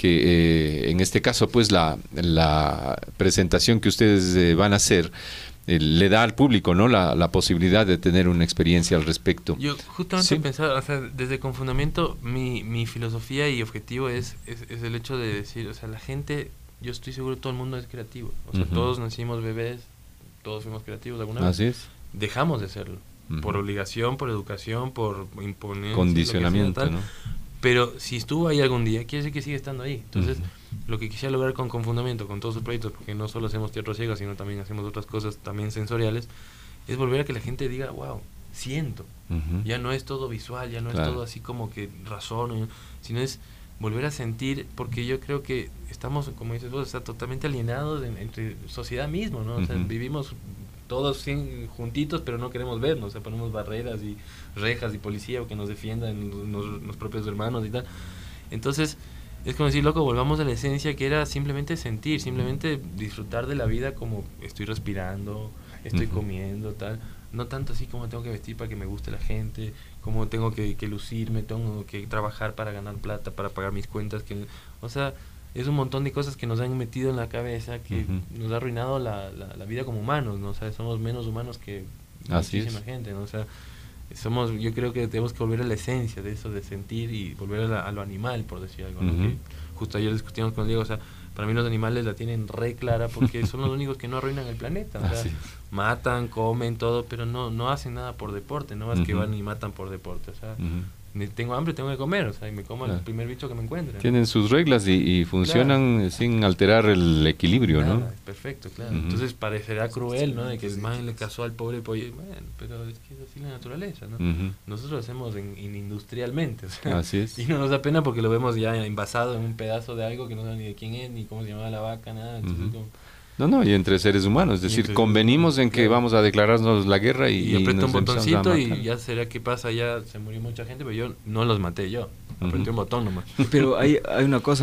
que en este caso pues la presentación que ustedes van a hacer le da al público, ¿no? la posibilidad de tener una experiencia al respecto. Yo justamente pensaba, o sea, desde Confundamiento mi filosofía y objetivo es el hecho de decir, o sea, la gente, yo estoy seguro que todo el mundo es creativo, o sea, todos nacimos bebés, todos fuimos creativos alguna vez. Así es. Dejamos de serlo, por obligación, por educación, por imponer condicionamiento, tal, ¿no? Pero si estuvo ahí algún día, quiere decir que sigue estando ahí. Entonces, lo que quisiera lograr con Confundamiento, con todos sus proyectos, porque no solo hacemos teatro ciego, sino también hacemos otras cosas también sensoriales, es volver a que la gente diga, wow, siento. Ya no es todo visual, ya no es todo así como que razono, sino es volver a sentir, porque yo creo que estamos, como dices vos, está totalmente alienados entre sociedad mismo, ¿no? O sea, vivimos todos juntitos, pero no queremos vernos, o sea, ponemos barreras y rejas y policía que nos defiendan los propios hermanos y tal. Entonces, es como decir, loco, volvamos a la esencia, que era simplemente sentir, simplemente disfrutar de la vida, como estoy respirando, estoy comiendo, tal. No tanto así como tengo que vestir para que me guste la gente, como tengo que lucirme, tengo que trabajar para ganar plata, para pagar mis cuentas, o sea, es un montón de cosas que nos han metido en la cabeza, que nos ha arruinado la vida como humanos, ¿no? O sea, somos menos humanos que muchísima gente, ¿no? O sea, yo creo que tenemos que volver a la esencia de eso, de sentir, y volver a lo animal, por decir algo, ¿no? Que justo ayer discutíamos con Diego, o sea, para mí los animales la tienen re clara, porque son los únicos que no arruinan el planeta, o sea, matan, comen, todo, pero no hacen nada por deporte, no más que van y matan por deporte, o sea, tengo hambre, tengo que comer, o sea, y me como el primer bicho que me encuentre. Tienen sus reglas y funcionan sin alterar el equilibrio, ¿no? Perfecto, claro. Entonces parecerá cruel, ¿no? De que el man le casó al pobre pollo. Bueno, pero es que es así la naturaleza, ¿no? Nosotros lo hacemos industrialmente, o sea, así es. Y no nos da pena porque lo vemos ya envasado en un pedazo de algo que no sabe ni de quién es, ni cómo se llamaba la vaca, nada. Entonces, No, y entre seres humanos, es decir, convenimos en que vamos a declararnos la guerra y apreté un botoncito y ya será que pasa, ya se murió mucha gente, pero yo no los maté yo, apreté un botón nomás. Pero hay una cosa,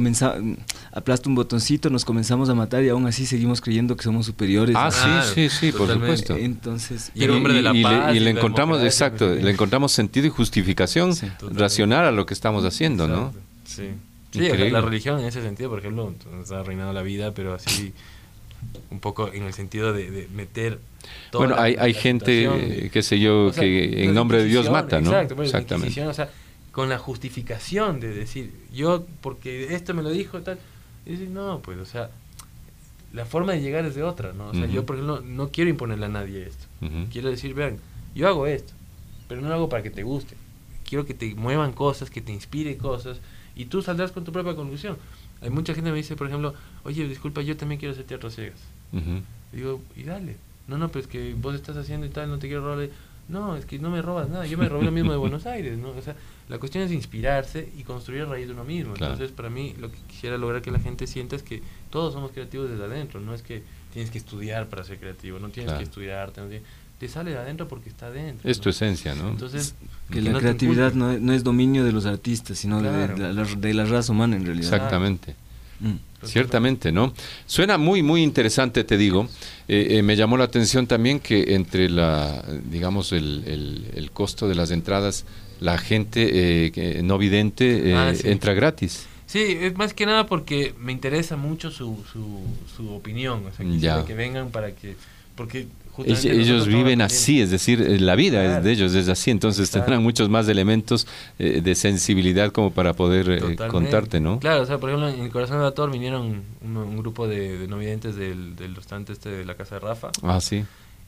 aplasto un botoncito, nos comenzamos a matar y aún así seguimos creyendo que somos superiores. Sí, por supuesto. Entonces, y en nombre de la paz y le encontramos, le encontramos sentido y justificación racional a lo que estamos haciendo, ¿no? Sí, o sea, la religión en ese sentido, por ejemplo, nos ha arruinado la vida, pero así un poco en el sentido de meter toda bueno, hay gente, qué sé yo, o sea, que en nombre de Dios mata, ¿no? Exacto, pues, exactamente. O sea, con la justificación de decir, yo, porque esto me lo dijo, tal, y decir, no, pues, o sea, la forma de llegar es de otra, ¿no? O sea, yo, por ejemplo, no quiero imponerle a nadie esto. Quiero decir, vean, yo hago esto, pero no lo hago para que te guste. Quiero que te muevan cosas, que te inspire cosas, y tú saldrás con tu propia conclusión. Hay mucha gente que me dice, por ejemplo, oye, disculpa, yo también quiero hacer teatro a ciegas. Digo, y dale. No, pues que vos estás haciendo y tal, no te quiero robar. No, es que no me robas nada, yo me robé lo mismo de Buenos Aires, ¿no? O sea, la cuestión es inspirarse y construir a raíz de uno mismo. Claro. Entonces, para mí, lo que quisiera lograr que la gente sienta es que todos somos creativos desde adentro, no es que tienes que estudiar para ser creativo, no tienes que estudiar arte, te sale de adentro porque está adentro. Es tu esencia, ¿no? Entonces, que la creatividad no es dominio de los artistas, sino de la raza humana en realidad. Exactamente. Ciertamente, ¿no? Suena muy, muy interesante, te digo. Me llamó la atención también que entre digamos, el costo de las entradas, la gente no vidente entra gratis. Sí, es más que nada porque me interesa mucho su opinión. O sea, quisiera que vengan para que... Porque ellos viven así, es decir, la vida de ellos es así, entonces tendrán muchos más elementos de sensibilidad como para poder contarte, ¿no? Claro, o sea, por ejemplo, en el Corazón del Actor vinieron un grupo de no videntes del restaurante de la casa de Rafa. Ah, sí.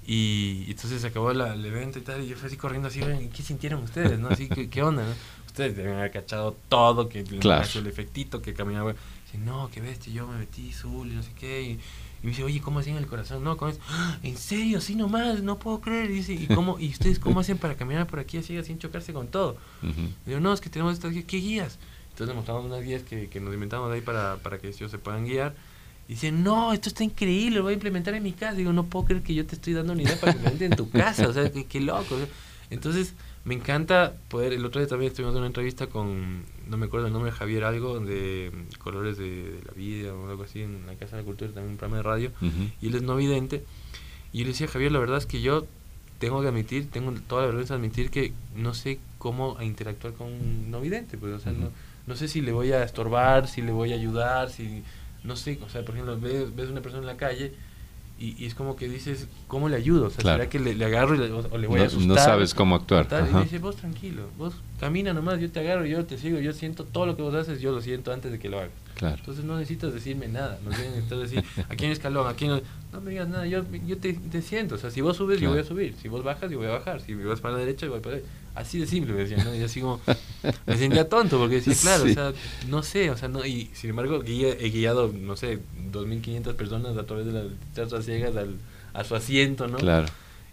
Y entonces se acabó el evento y tal, y yo fui así corriendo así, ¿qué sintieron ustedes, no? Así, ¿qué onda, no? Ustedes deben haber cachado todo, que el efectito, que caminaba. Dice, no, qué bestia, yo me metí azul y no sé qué, y me dice, oye, ¿cómo hacen el corazón? No, ¿cómo es? ¡Ah! ¿En serio? ¿Así nomás? No puedo creer. Y dice, ¿y ustedes cómo hacen para caminar por aquí así sin chocarse con todo? Digo, no, es que tenemos estas guías. ¿Qué guías? Entonces le mostramos unas guías que nos inventamos de ahí para que ellos se puedan guiar. Y dice, no, esto está increíble, lo voy a implementar en mi casa. Digo, no puedo creer que yo te estoy dando una idea para que lo implementes en tu casa. O sea, qué loco. O sea, entonces, me encanta poder... El otro día también estuvimos en una entrevista con... No me acuerdo el nombre, Javier algo, de Colores de la Vida o algo así, en la Casa de la Cultura, también un programa de radio, y él es no vidente, y yo le decía, Javier, la verdad es que yo tengo que admitir, tengo toda la vergüenza de admitir que no sé cómo interactuar con un no vidente, pues, o sea, no sé si le voy a estorbar, si le voy a ayudar, si... No sé, o sea, por ejemplo, ves una persona en la calle y es como que dices, ¿cómo le ayudo? O sea, ¿será que le agarro o le voy a asustar? No sabes cómo actuar. Y me dice, vos tranquilo, vos camina nomás, yo te agarro, yo te sigo, yo siento todo lo que vos haces, yo lo siento antes de que lo hagas. Claro. Entonces no necesitas decirme nada, no necesitas decir, aquí hay un escalón, aquí no me digas nada, yo te siento, o sea, si vos subes, yo voy a subir, si vos bajas, yo voy a bajar, si vas para la derecha, yo voy para la derecha. Así de simple, me decía, ¿no? Y así como, me sentía tonto, porque decía, claro, o sea, no sé, o sea, no, y sin embargo, he guiado, no sé, 2.500 personas a través de las teatras ciegas a su asiento, ¿no? Claro.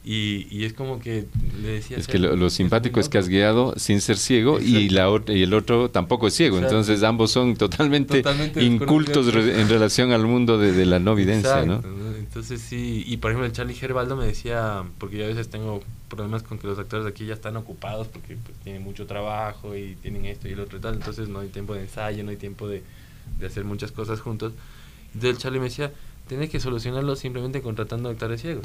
Y es como que le decía... Es que lo simpático es que has guiado sin ser ciego y el otro tampoco es ciego. Exacto. Entonces ambos son totalmente incultos en relación al mundo de la no videncia, ¿no? Entonces sí, y por ejemplo el Charlie Gerbaldo me decía, porque yo a veces tengo problemas con que los actores de aquí ya están ocupados porque pues, tienen mucho trabajo y tienen esto y el otro y tal, entonces no hay tiempo de ensayo, no hay tiempo de hacer muchas cosas juntos. Entonces el Charlie me decía, tienes que solucionarlo simplemente contratando actores ciegos.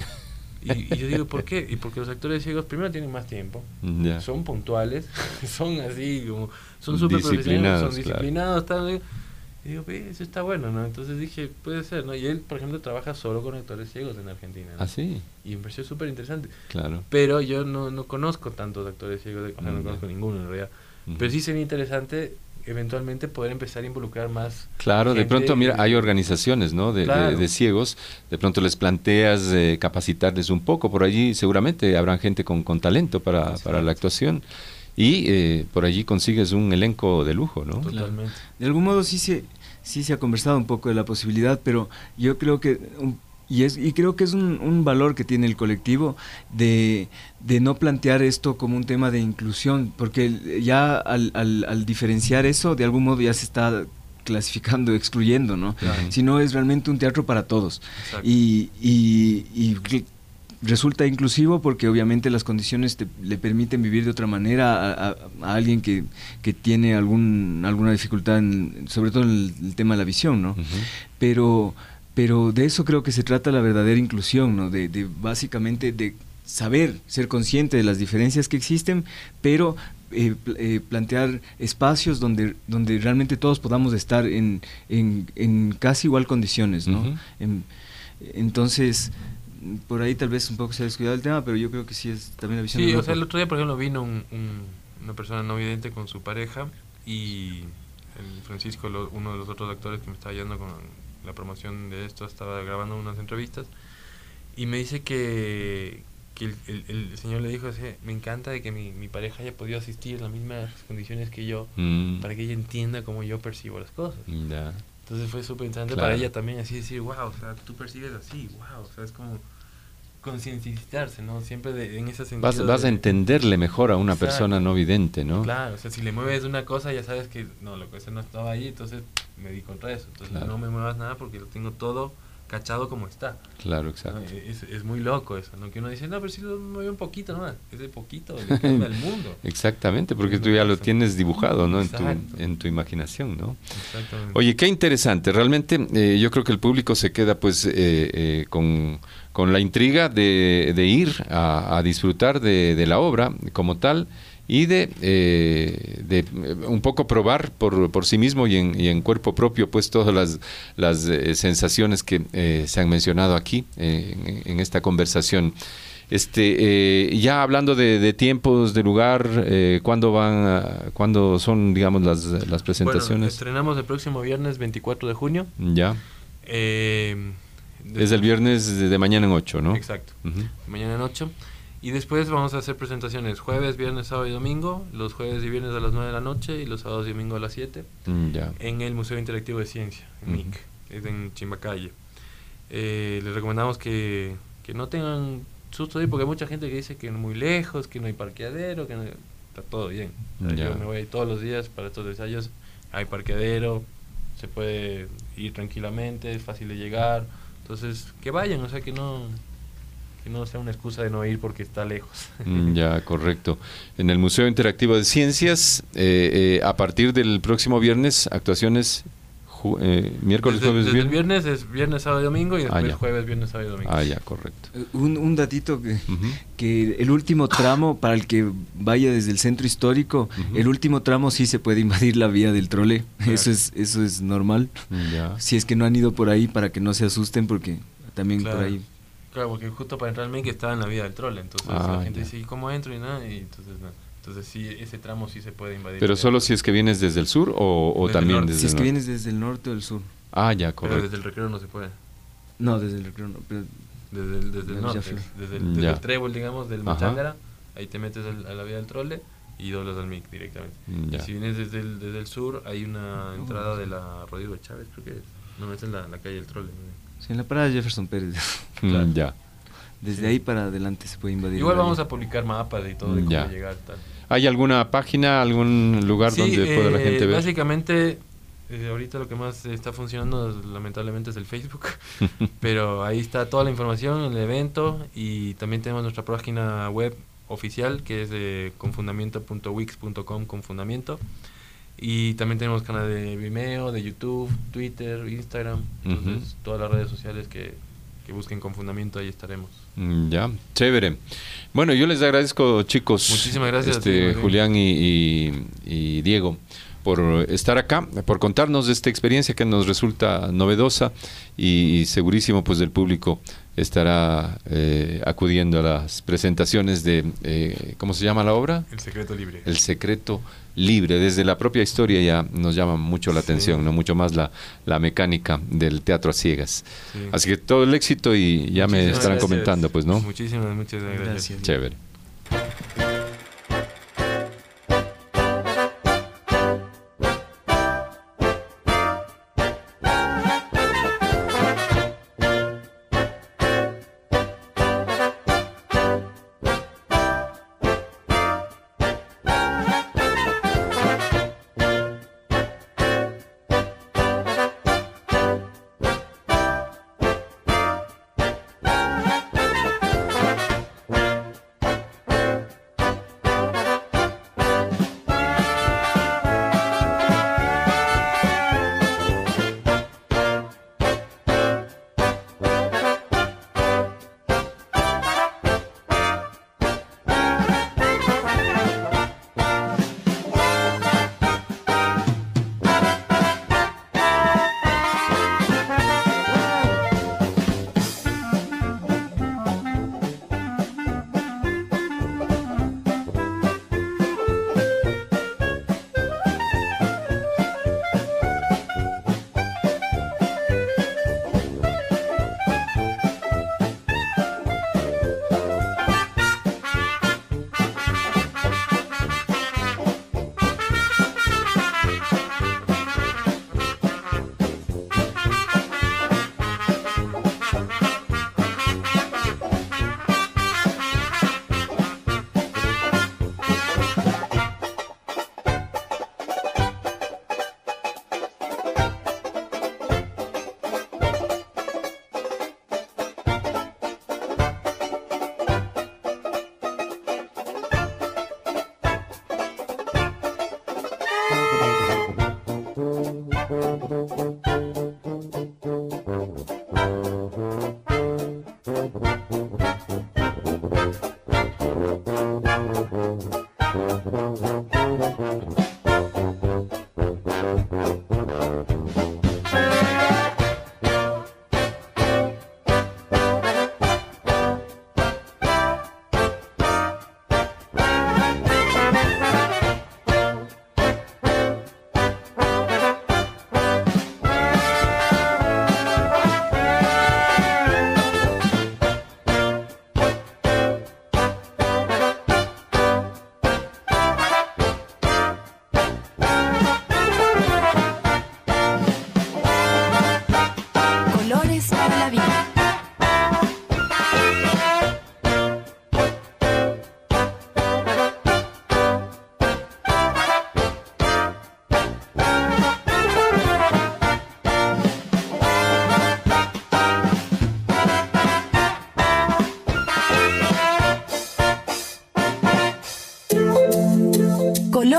Y yo digo, ¿por qué? Y porque los actores ciegos primero tienen más tiempo, son puntuales, son así como, son súper profesionales, son disciplinados, tal. Y digo, eso está bueno, ¿no? Entonces dije, puede ser, ¿no? Y él, por ejemplo, trabaja solo con actores ciegos en Argentina, ¿no? ¿Ah, sí? Y me pareció súper interesante. Claro. Pero yo no conozco tantos actores ciegos, no conozco ninguno en realidad. Pero sí sería interesante eventualmente poder empezar a involucrar más. Claro, de pronto, mira, hay organizaciones, ¿no? De ciegos, de pronto les planteas capacitarles un poco, por allí seguramente habrán gente con talento para la actuación. Y por allí consigues un elenco de lujo, ¿no? Totalmente. De algún modo sí se ha conversado un poco de la posibilidad, pero yo creo que creo que es un valor que tiene el colectivo de no plantear esto como un tema de inclusión, porque ya al diferenciar eso, de algún modo ya se está clasificando, excluyendo, ¿no? Claro. Sino es realmente un teatro para todos. Y resulta inclusivo porque obviamente las condiciones le permiten vivir de otra manera a alguien que tiene alguna dificultad, sobre todo en el tema de la visión, ¿no? Pero de eso creo que se trata la verdadera inclusión, ¿no? De básicamente de saber, ser consciente de las diferencias que existen, pero plantear espacios donde realmente todos podamos estar en casi igual condiciones, ¿no? Entonces, por ahí tal vez un poco se ha descuidado el tema, pero yo creo que sí es también la visión. Sí, o sea, el otro día, por ejemplo, vino una persona no vidente con su pareja, y el Francisco, uno de los otros actores que me estaba ayudando con la promoción de esto, estaba grabando unas entrevistas, y me dice que el señor le dijo, me encanta de que mi pareja haya podido asistir en las mismas condiciones que yo, para que ella entienda cómo yo percibo las cosas. Entonces fue súper interesante para ella también, así decir, wow, o sea, tú percibes así, wow, o sea, es como concienciarse, ¿no? Siempre en ese sentido. Vas a entenderle mejor a una persona no vidente, ¿no? Claro, o sea, si le mueves una cosa, ya sabes que, no, lo que ese no estaba ahí, entonces me di contra eso. Entonces no me muevas nada porque lo tengo todo cachado como está. Claro, exacto. ¿No? Es muy loco eso, ¿no? Que uno dice, no, pero si lo mueve un poquito nomás, ese poquito le cambia el mundo. Exactamente, porque tú ya lo tienes dibujado, ¿no? En tu imaginación, ¿no? Exactamente. Oye, qué interesante. Realmente yo creo que el público se queda pues con la intriga de ir a disfrutar de la obra como tal, y de un poco probar por sí mismo y en cuerpo propio pues todas las sensaciones que se han mencionado aquí en esta conversación. Ya hablando de tiempos, de lugar, ¿cuándo son, digamos, las presentaciones? Bueno, estrenamos el próximo viernes 24 de junio. Ya. Es el viernes de mañana en 8, ¿no? Exacto. Mañana en 8. Y después vamos a hacer presentaciones jueves, viernes, sábado y domingo, los jueves y viernes a las 9 de la noche y los sábados y domingos a las 7, en el Museo Interactivo de Ciencia, en MIC, es en Chimbacalle. Les recomendamos que no tengan susto ahí, porque hay mucha gente que dice que no muy lejos, que no hay parqueadero, que no, está todo bien. O sea, yo me voy ahí todos los días para estos ensayos, hay parqueadero, se puede ir tranquilamente, es fácil de llegar, entonces que vayan, o sea, que no sea una excusa de no ir porque está lejos. Ya, correcto. En el Museo Interactivo de Ciencias, a partir del próximo viernes, actuaciones miércoles, jueves, desde viernes. El viernes es viernes, sábado y domingo, y después jueves, viernes, sábado y domingo. Ya, correcto. Un datito que el último tramo, para el que vaya desde el centro histórico, el último tramo sí se puede invadir la vía del trole. Claro. Eso es normal. Si es que no han ido por ahí, para que no se asusten, porque también por ahí. Claro, porque justo para entrar al MIC estaba en la vía del trole, entonces la gente dice, ¿y cómo entro? Y nada, y entonces no. Entonces sí, ese tramo sí se puede invadir. ¿Pero solo si es que vienes desde el sur o también desde el norte? Si es que vienes desde el norte o el sur. Ya, correcto. Pero desde el Recreo no se puede. No, desde el Recreo no, pero desde el norte, desde el trébol, digamos, del Machángara, ahí te metes a la vía del trole y doblas al MIC directamente. Y si vienes desde el sur, hay una entrada de la Rodrigo de Chávez, creo que es. No, esa es la calle del trole. Sí, en la parada de Jefferson Pérez. Claro. Ya. Desde ahí para adelante se puede invadir. Igual vamos a publicar mapas y todo de cómo llegar. Tal. ¿Hay alguna página, algún lugar donde pueda la gente ver? Básicamente, ahorita lo que más está funcionando lamentablemente es el Facebook, pero ahí está toda la información en el evento, y también tenemos nuestra página web oficial que es de confundamiento.wix.com, confundamiento, y también tenemos canal de Vimeo, de YouTube, Twitter, Instagram, entonces todas las redes sociales que busquen Confundamiento, ahí estaremos. Ya, chévere. Bueno, yo les agradezco, chicos. Muchísimas gracias. Julián y Diego, por estar acá, por contarnos de esta experiencia que nos resulta novedosa, y segurísimo pues el público estará acudiendo a las presentaciones de, ¿cómo se llama la obra? El Secreto Libre. El Secreto Libre. Desde la propia historia ya nos llama mucho la atención, no mucho más la mecánica del teatro a ciegas. Sí. Así que todo el éxito, y ya me estarán comentando, pues, ¿no? Muchas gracias. Chévere.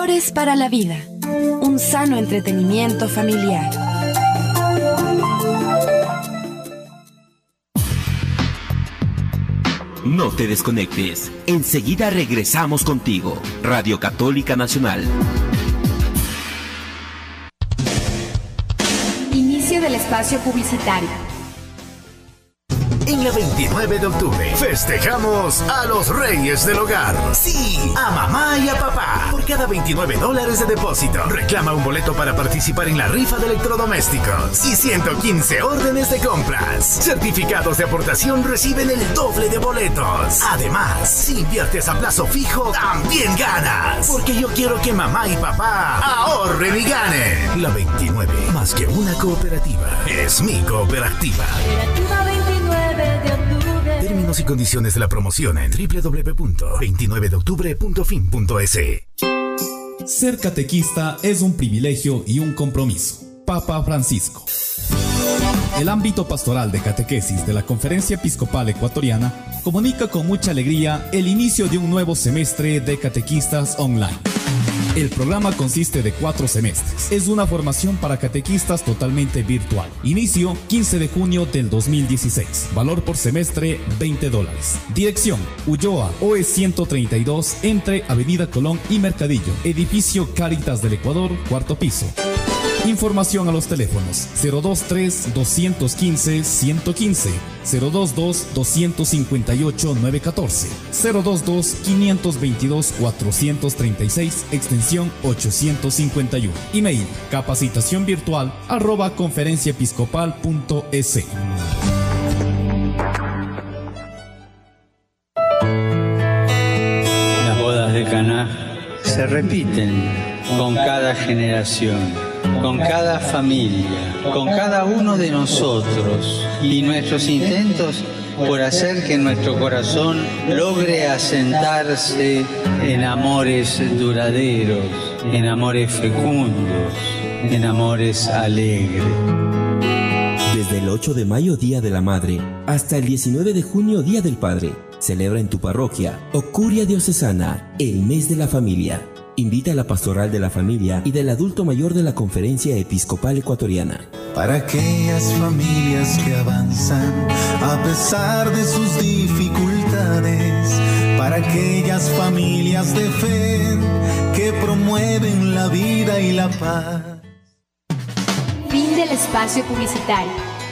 Colores para la vida. Un sano entretenimiento familiar. No te desconectes. Enseguida regresamos contigo. Radio Católica Nacional. Inicio del espacio publicitario. En la 29 de octubre festejamos a los reyes del hogar. Sí, a mamá y a papá. Por cada $29 de depósito, reclama un boleto para participar en la rifa de electrodomésticos. Y 115 órdenes de compras. Certificados de aportación reciben el doble de boletos. Además, si inviertes a plazo fijo, también ganas. Porque yo quiero que mamá y papá ahorren y ganen. La 29, más que una cooperativa, es mi cooperativa. Cooperativa 29 de octubre. Términos y condiciones de la promoción en www.29deoctubre.fin.es. Ser catequista es un privilegio y un compromiso. Papa Francisco. El ámbito pastoral de catequesis de la Conferencia Episcopal Ecuatoriana comunica con mucha alegría el inicio de un nuevo semestre de catequistas online. El programa consiste de 4 semestres. Es una formación para catequistas totalmente virtual. Inicio 15 de junio del 2016. Valor por semestre $20. Dirección Ulloa, OE 132, entre Avenida Colón y Mercadillo. Edificio Cáritas del Ecuador, 4º piso. Información a los teléfonos 023-215-115, 022-258-914, 022-522-436, extensión 851. Email capacitacionvirtual@conferenciaepiscopal.es. Las bodas de Caná se repiten con cada generación, con cada familia, con cada uno de nosotros, y nuestros intentos por hacer que nuestro corazón logre asentarse en amores duraderos, en amores fecundos, en amores alegres. Desde el 8 de mayo, Día de la Madre, hasta el 19 de junio, Día del Padre, celebra en tu parroquia o curia diocesana el mes de la familia. Invita a la pastoral de la familia y del adulto mayor de la Conferencia Episcopal Ecuatoriana. Para aquellas familias que avanzan a pesar de sus dificultades, para aquellas familias de fe que promueven la vida y la paz. Fin del espacio publicitario.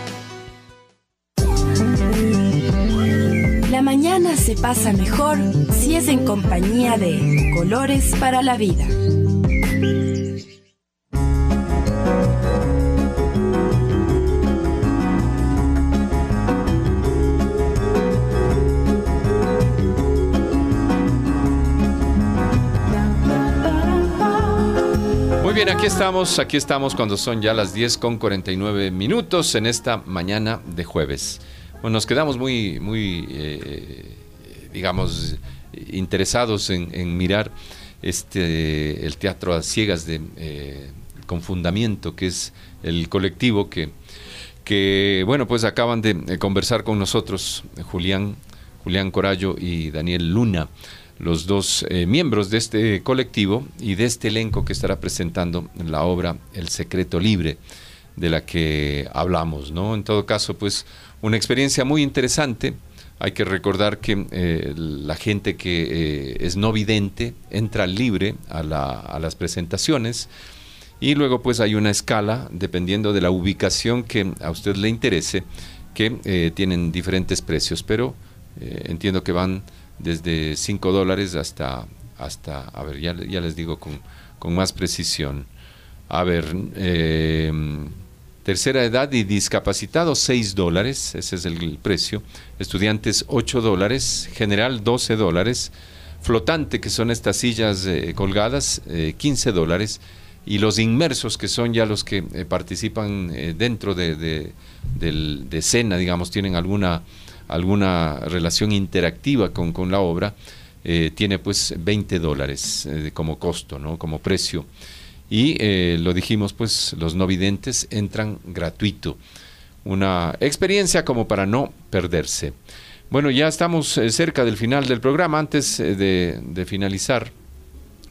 La mañana se pasa mejor si es en compañía de Colores para la Vida. Muy bien, aquí estamos cuando son ya las 10:49 en esta mañana de jueves. Bueno, nos quedamos muy digamos, interesados en mirar el teatro a ciegas de Confundamiento, que es el colectivo que bueno, pues acaban de conversar con nosotros, Julián Corallo y Daniel Luna, los dos miembros de este colectivo y de este elenco que estará presentando la obra El Secreto Libre, de la que hablamos, ¿no? En todo caso, pues, una experiencia muy interesante. Hay que recordar que la gente que es no vidente entra libre a las presentaciones, y luego pues hay una escala, dependiendo de la ubicación que a usted le interese, que tienen diferentes precios, pero entiendo que van desde $5 hasta a ver, ya les digo con más precisión. A ver, tercera edad y discapacitados, $6, ese es el precio. Estudiantes, $8. General, $12. Flotante, que son estas sillas colgadas, $15. Y los inmersos, que son ya los que participan dentro de escena, digamos, tienen alguna relación interactiva con la obra, tiene pues $20 como costo, ¿no? Como precio. Y lo dijimos, pues los no videntes entran gratuito. Una experiencia como para no perderse. Bueno, ya estamos cerca del final del programa. Antes de finalizar,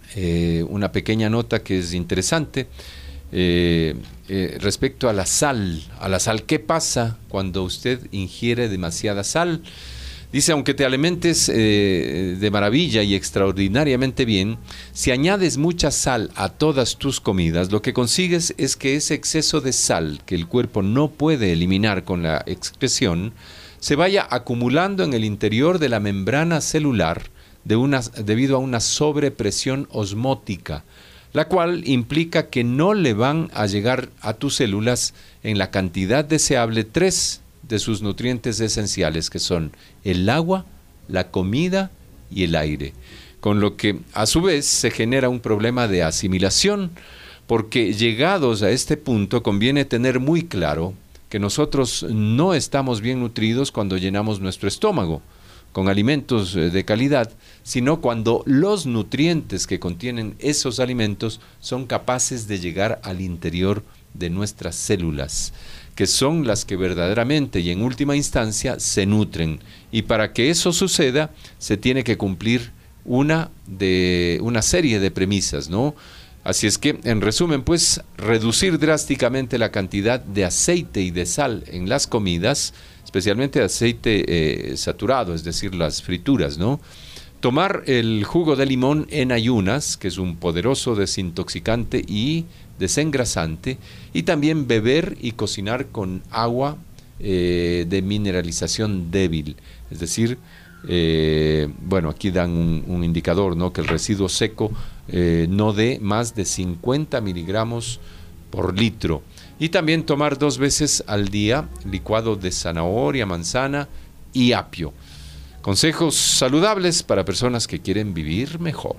una pequeña nota que es interesante respecto a la sal. ¿Qué pasa cuando usted ingiere demasiada sal? Dice, aunque te alimentes de maravilla y extraordinariamente bien, si añades mucha sal a todas tus comidas, lo que consigues es que ese exceso de sal que el cuerpo no puede eliminar con la excreción, se vaya acumulando en el interior de la membrana celular debido a una sobrepresión osmótica, la cual implica que no le van a llegar a tus células en la cantidad deseable 3 de sus nutrientes esenciales, que son el agua, la comida y el aire, con lo que a su vez se genera un problema de asimilación, porque llegados a este punto conviene tener muy claro que nosotros no estamos bien nutridos cuando llenamos nuestro estómago con alimentos de calidad, sino cuando los nutrientes que contienen esos alimentos son capaces de llegar al interior de nuestras células, que son las que verdaderamente y en última instancia se nutren. Y para que eso suceda, se tiene que cumplir una serie de premisas, ¿no? Así es que, en resumen, pues, reducir drásticamente la cantidad de aceite y de sal en las comidas, especialmente aceite saturado, es decir, las frituras, ¿no? Tomar el jugo de limón en ayunas, que es un poderoso desintoxicante y desengrasante, y también beber y cocinar con agua de mineralización débil, es decir, bueno, aquí dan un indicador, ¿no? Que el residuo seco no dé más de 50 miligramos por litro, y también tomar 2 veces al día licuado de zanahoria, manzana y apio. Consejos saludables para personas que quieren vivir mejor.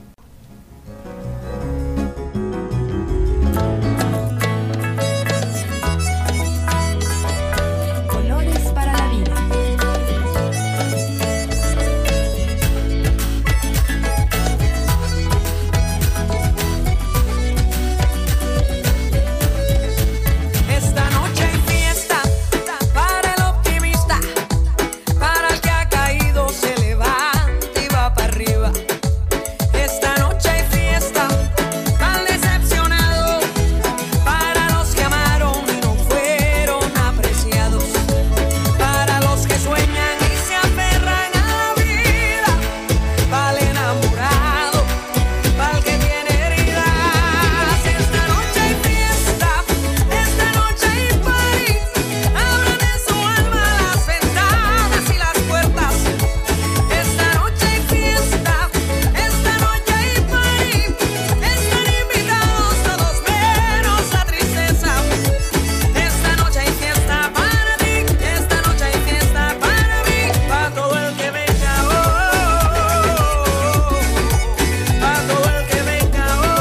Colores para la vida. Esta noche hay fiesta para el optimista, para el que ha caído se levanta y va para arriba. Esta noche hay fiesta para el decepcionado, para los que amaron y no fueron apreciados, para los que sueñan y se aferran a la vida, para el enamorado, para el que tiene heridas. Esta noche hay fiesta, esta noche hay party, abran en su alma las ventanas y las puertas. Esta noche hay fiesta, esta noche hay party, están invitados todos menos la tristeza. Esta noche hay fiesta para ti, esta noche hay fiesta para mí, para todo el que venga, para todo el que venga,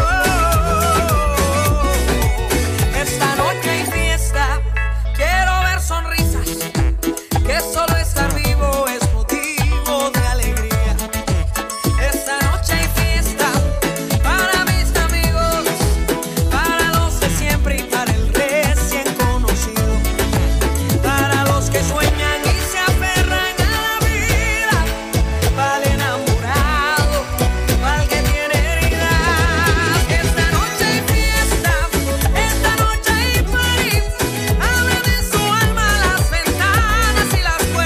Esta noche hay fiesta, quiero ver sonrisas, que solo estar vivo es motivo de alegría. Esta noche hay fiesta para mis amigos, para los de siempre y para el recién conocido, para los que sueñan y se aferran a la vida, para el enamorado, para el que tiene heridas. Esta noche hay fiesta, esta noche hay party, abran en su alma las ventanas y las puertas.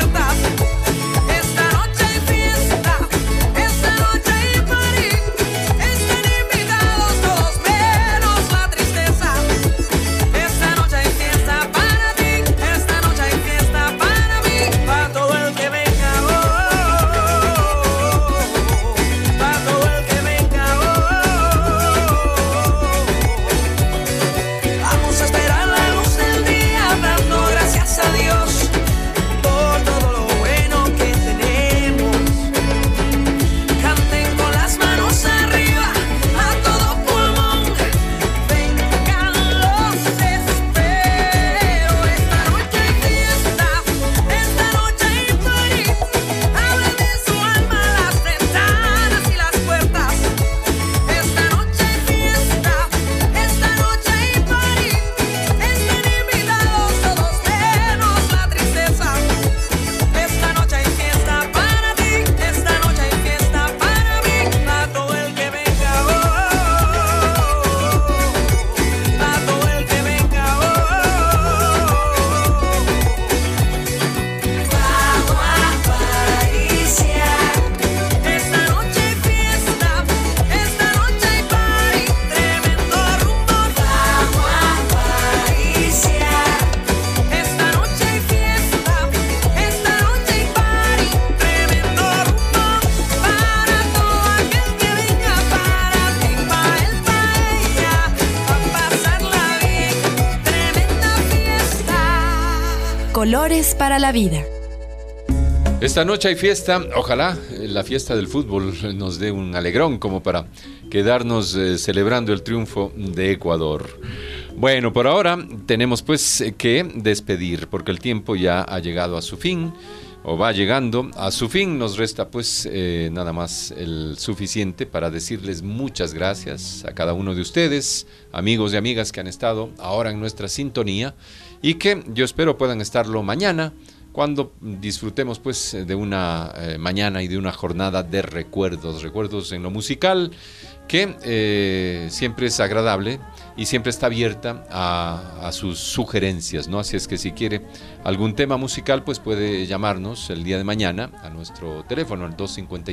Colores para la vida. Esta noche hay fiesta, ojalá la fiesta del fútbol nos dé un alegrón como para quedarnos celebrando el triunfo de Ecuador. Bueno, por ahora tenemos pues que despedir porque el tiempo ya ha llegado a su fin o va llegando a su fin. Nos resta pues nada más el suficiente para decirles muchas gracias a cada uno de ustedes, amigos y amigas que han estado ahora en nuestra sintonía y que yo espero puedan estarlo mañana, cuando disfrutemos pues de una mañana y de una jornada de recuerdos en lo musical, que siempre es agradable y siempre está abierta a sus sugerencias, ¿no? Así es que si quiere algún tema musical, pues puede llamarnos el día de mañana a nuestro teléfono, al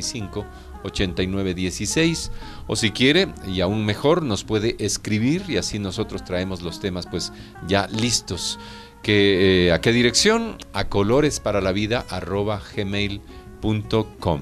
255-8916, o si quiere, y aún mejor, nos puede escribir y así nosotros traemos los temas pues ya listos. ¿A qué dirección? A coloresparala.vida@gmail.com,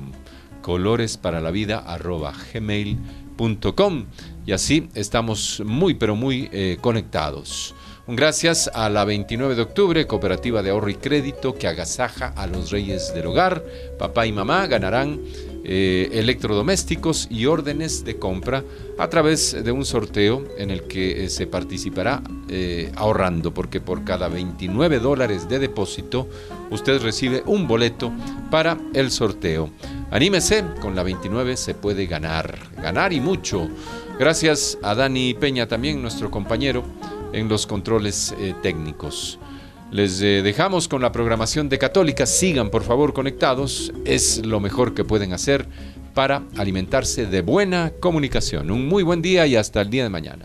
coloresparala.vida@gmail.com, y así estamos muy pero muy conectados. Un gracias a la 29 de octubre, Cooperativa de Ahorro y Crédito, que agasaja a los reyes del hogar. Papá y mamá ganarán electrodomésticos y órdenes de compra a través de un sorteo en el que se participará ahorrando, porque por cada $29 de depósito usted recibe un boleto para el sorteo. Anímese, con la 29 se puede ganar y mucho. Gracias a Dani Peña también, nuestro compañero en los controles técnicos. Les dejamos con la programación de Católica. Sigan por favor conectados, es lo mejor que pueden hacer para alimentarse de buena comunicación. Un muy buen día y hasta el día de mañana.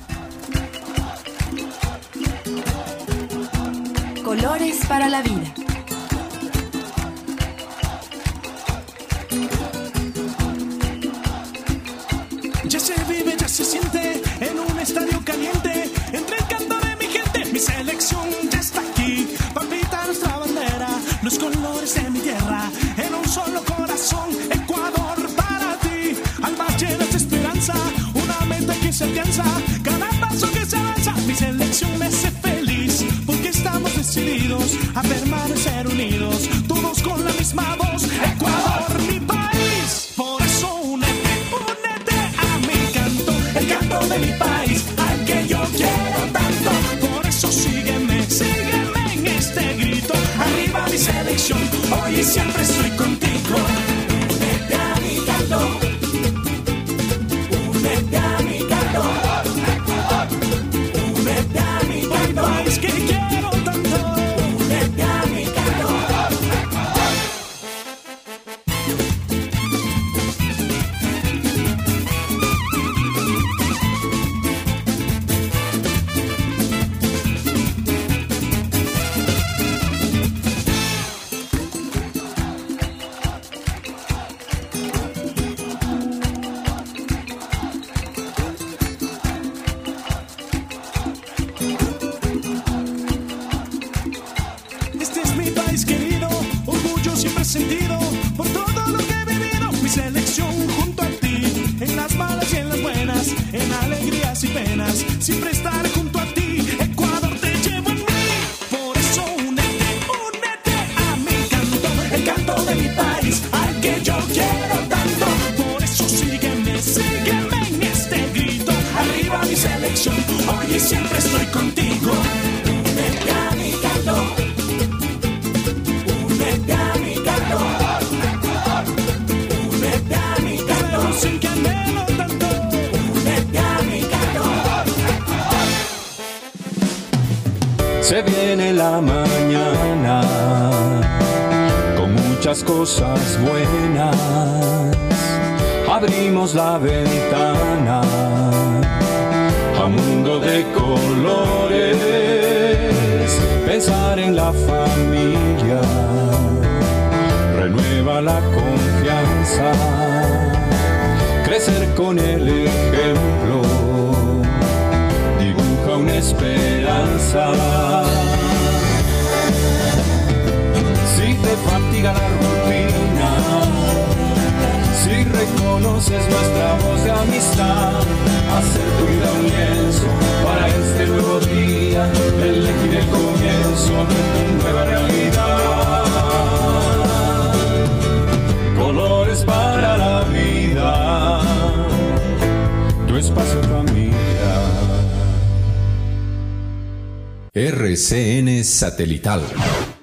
Colores para la vida. Ya se vive, ya se siente en un estadio caliente, entre el canto de mi gente, mi selección ya está aquí. Palpita nuestra bandera, los colores de mi tierra, en un solo corazón, Ecuador para ti. Alma llena de esperanza, una meta que se alcanza, cada paso que se avanza, mi selección me hace feliz, porque estamos decididos a permanecer unidos, todos con la misma voz, Ecuador mi país. Por eso únete a mi canto, el canto de mi país, al que yo quiero tanto. Por eso sígueme en este grito, arriba mi selección, hoy y siempre estoy contigo. Únete a mi canto, únete a mi canto, únete a mi canto, país que quiero tanto, únete a mi canto. Este es mi país querido, orgullo siempre sentido por todo lo que he vivido. Mi selección junto a ti, en las malas y en las buenas, en alegrías y penas, siempre estaré junto a ti. Ecuador te llevo en mí, por eso únete a mi canto, el canto de mi país, al que yo quiero tanto. Por eso sígueme en este grito, arriba mi selección, hoy y siempre estoy contigo. Únete a mi canto, únete a mi canto, únete a mi canto, sin que anhelo tanto, únete a mi canto. Se viene la mañana con muchas cosas buenas. Abrimos la ventana a un mundo de colores. Pensar en la familia renueva la confianza. Crecer con el ejemplo dibuja una esperanza. Si te fatiga la rutina, si reconoces nuestra voz de amistad, hacer tu vida un lienzo para este nuevo día, elegir el comienzo de tu nueva realidad. es para la vida. Tu espacio familiar. RCN Satelital.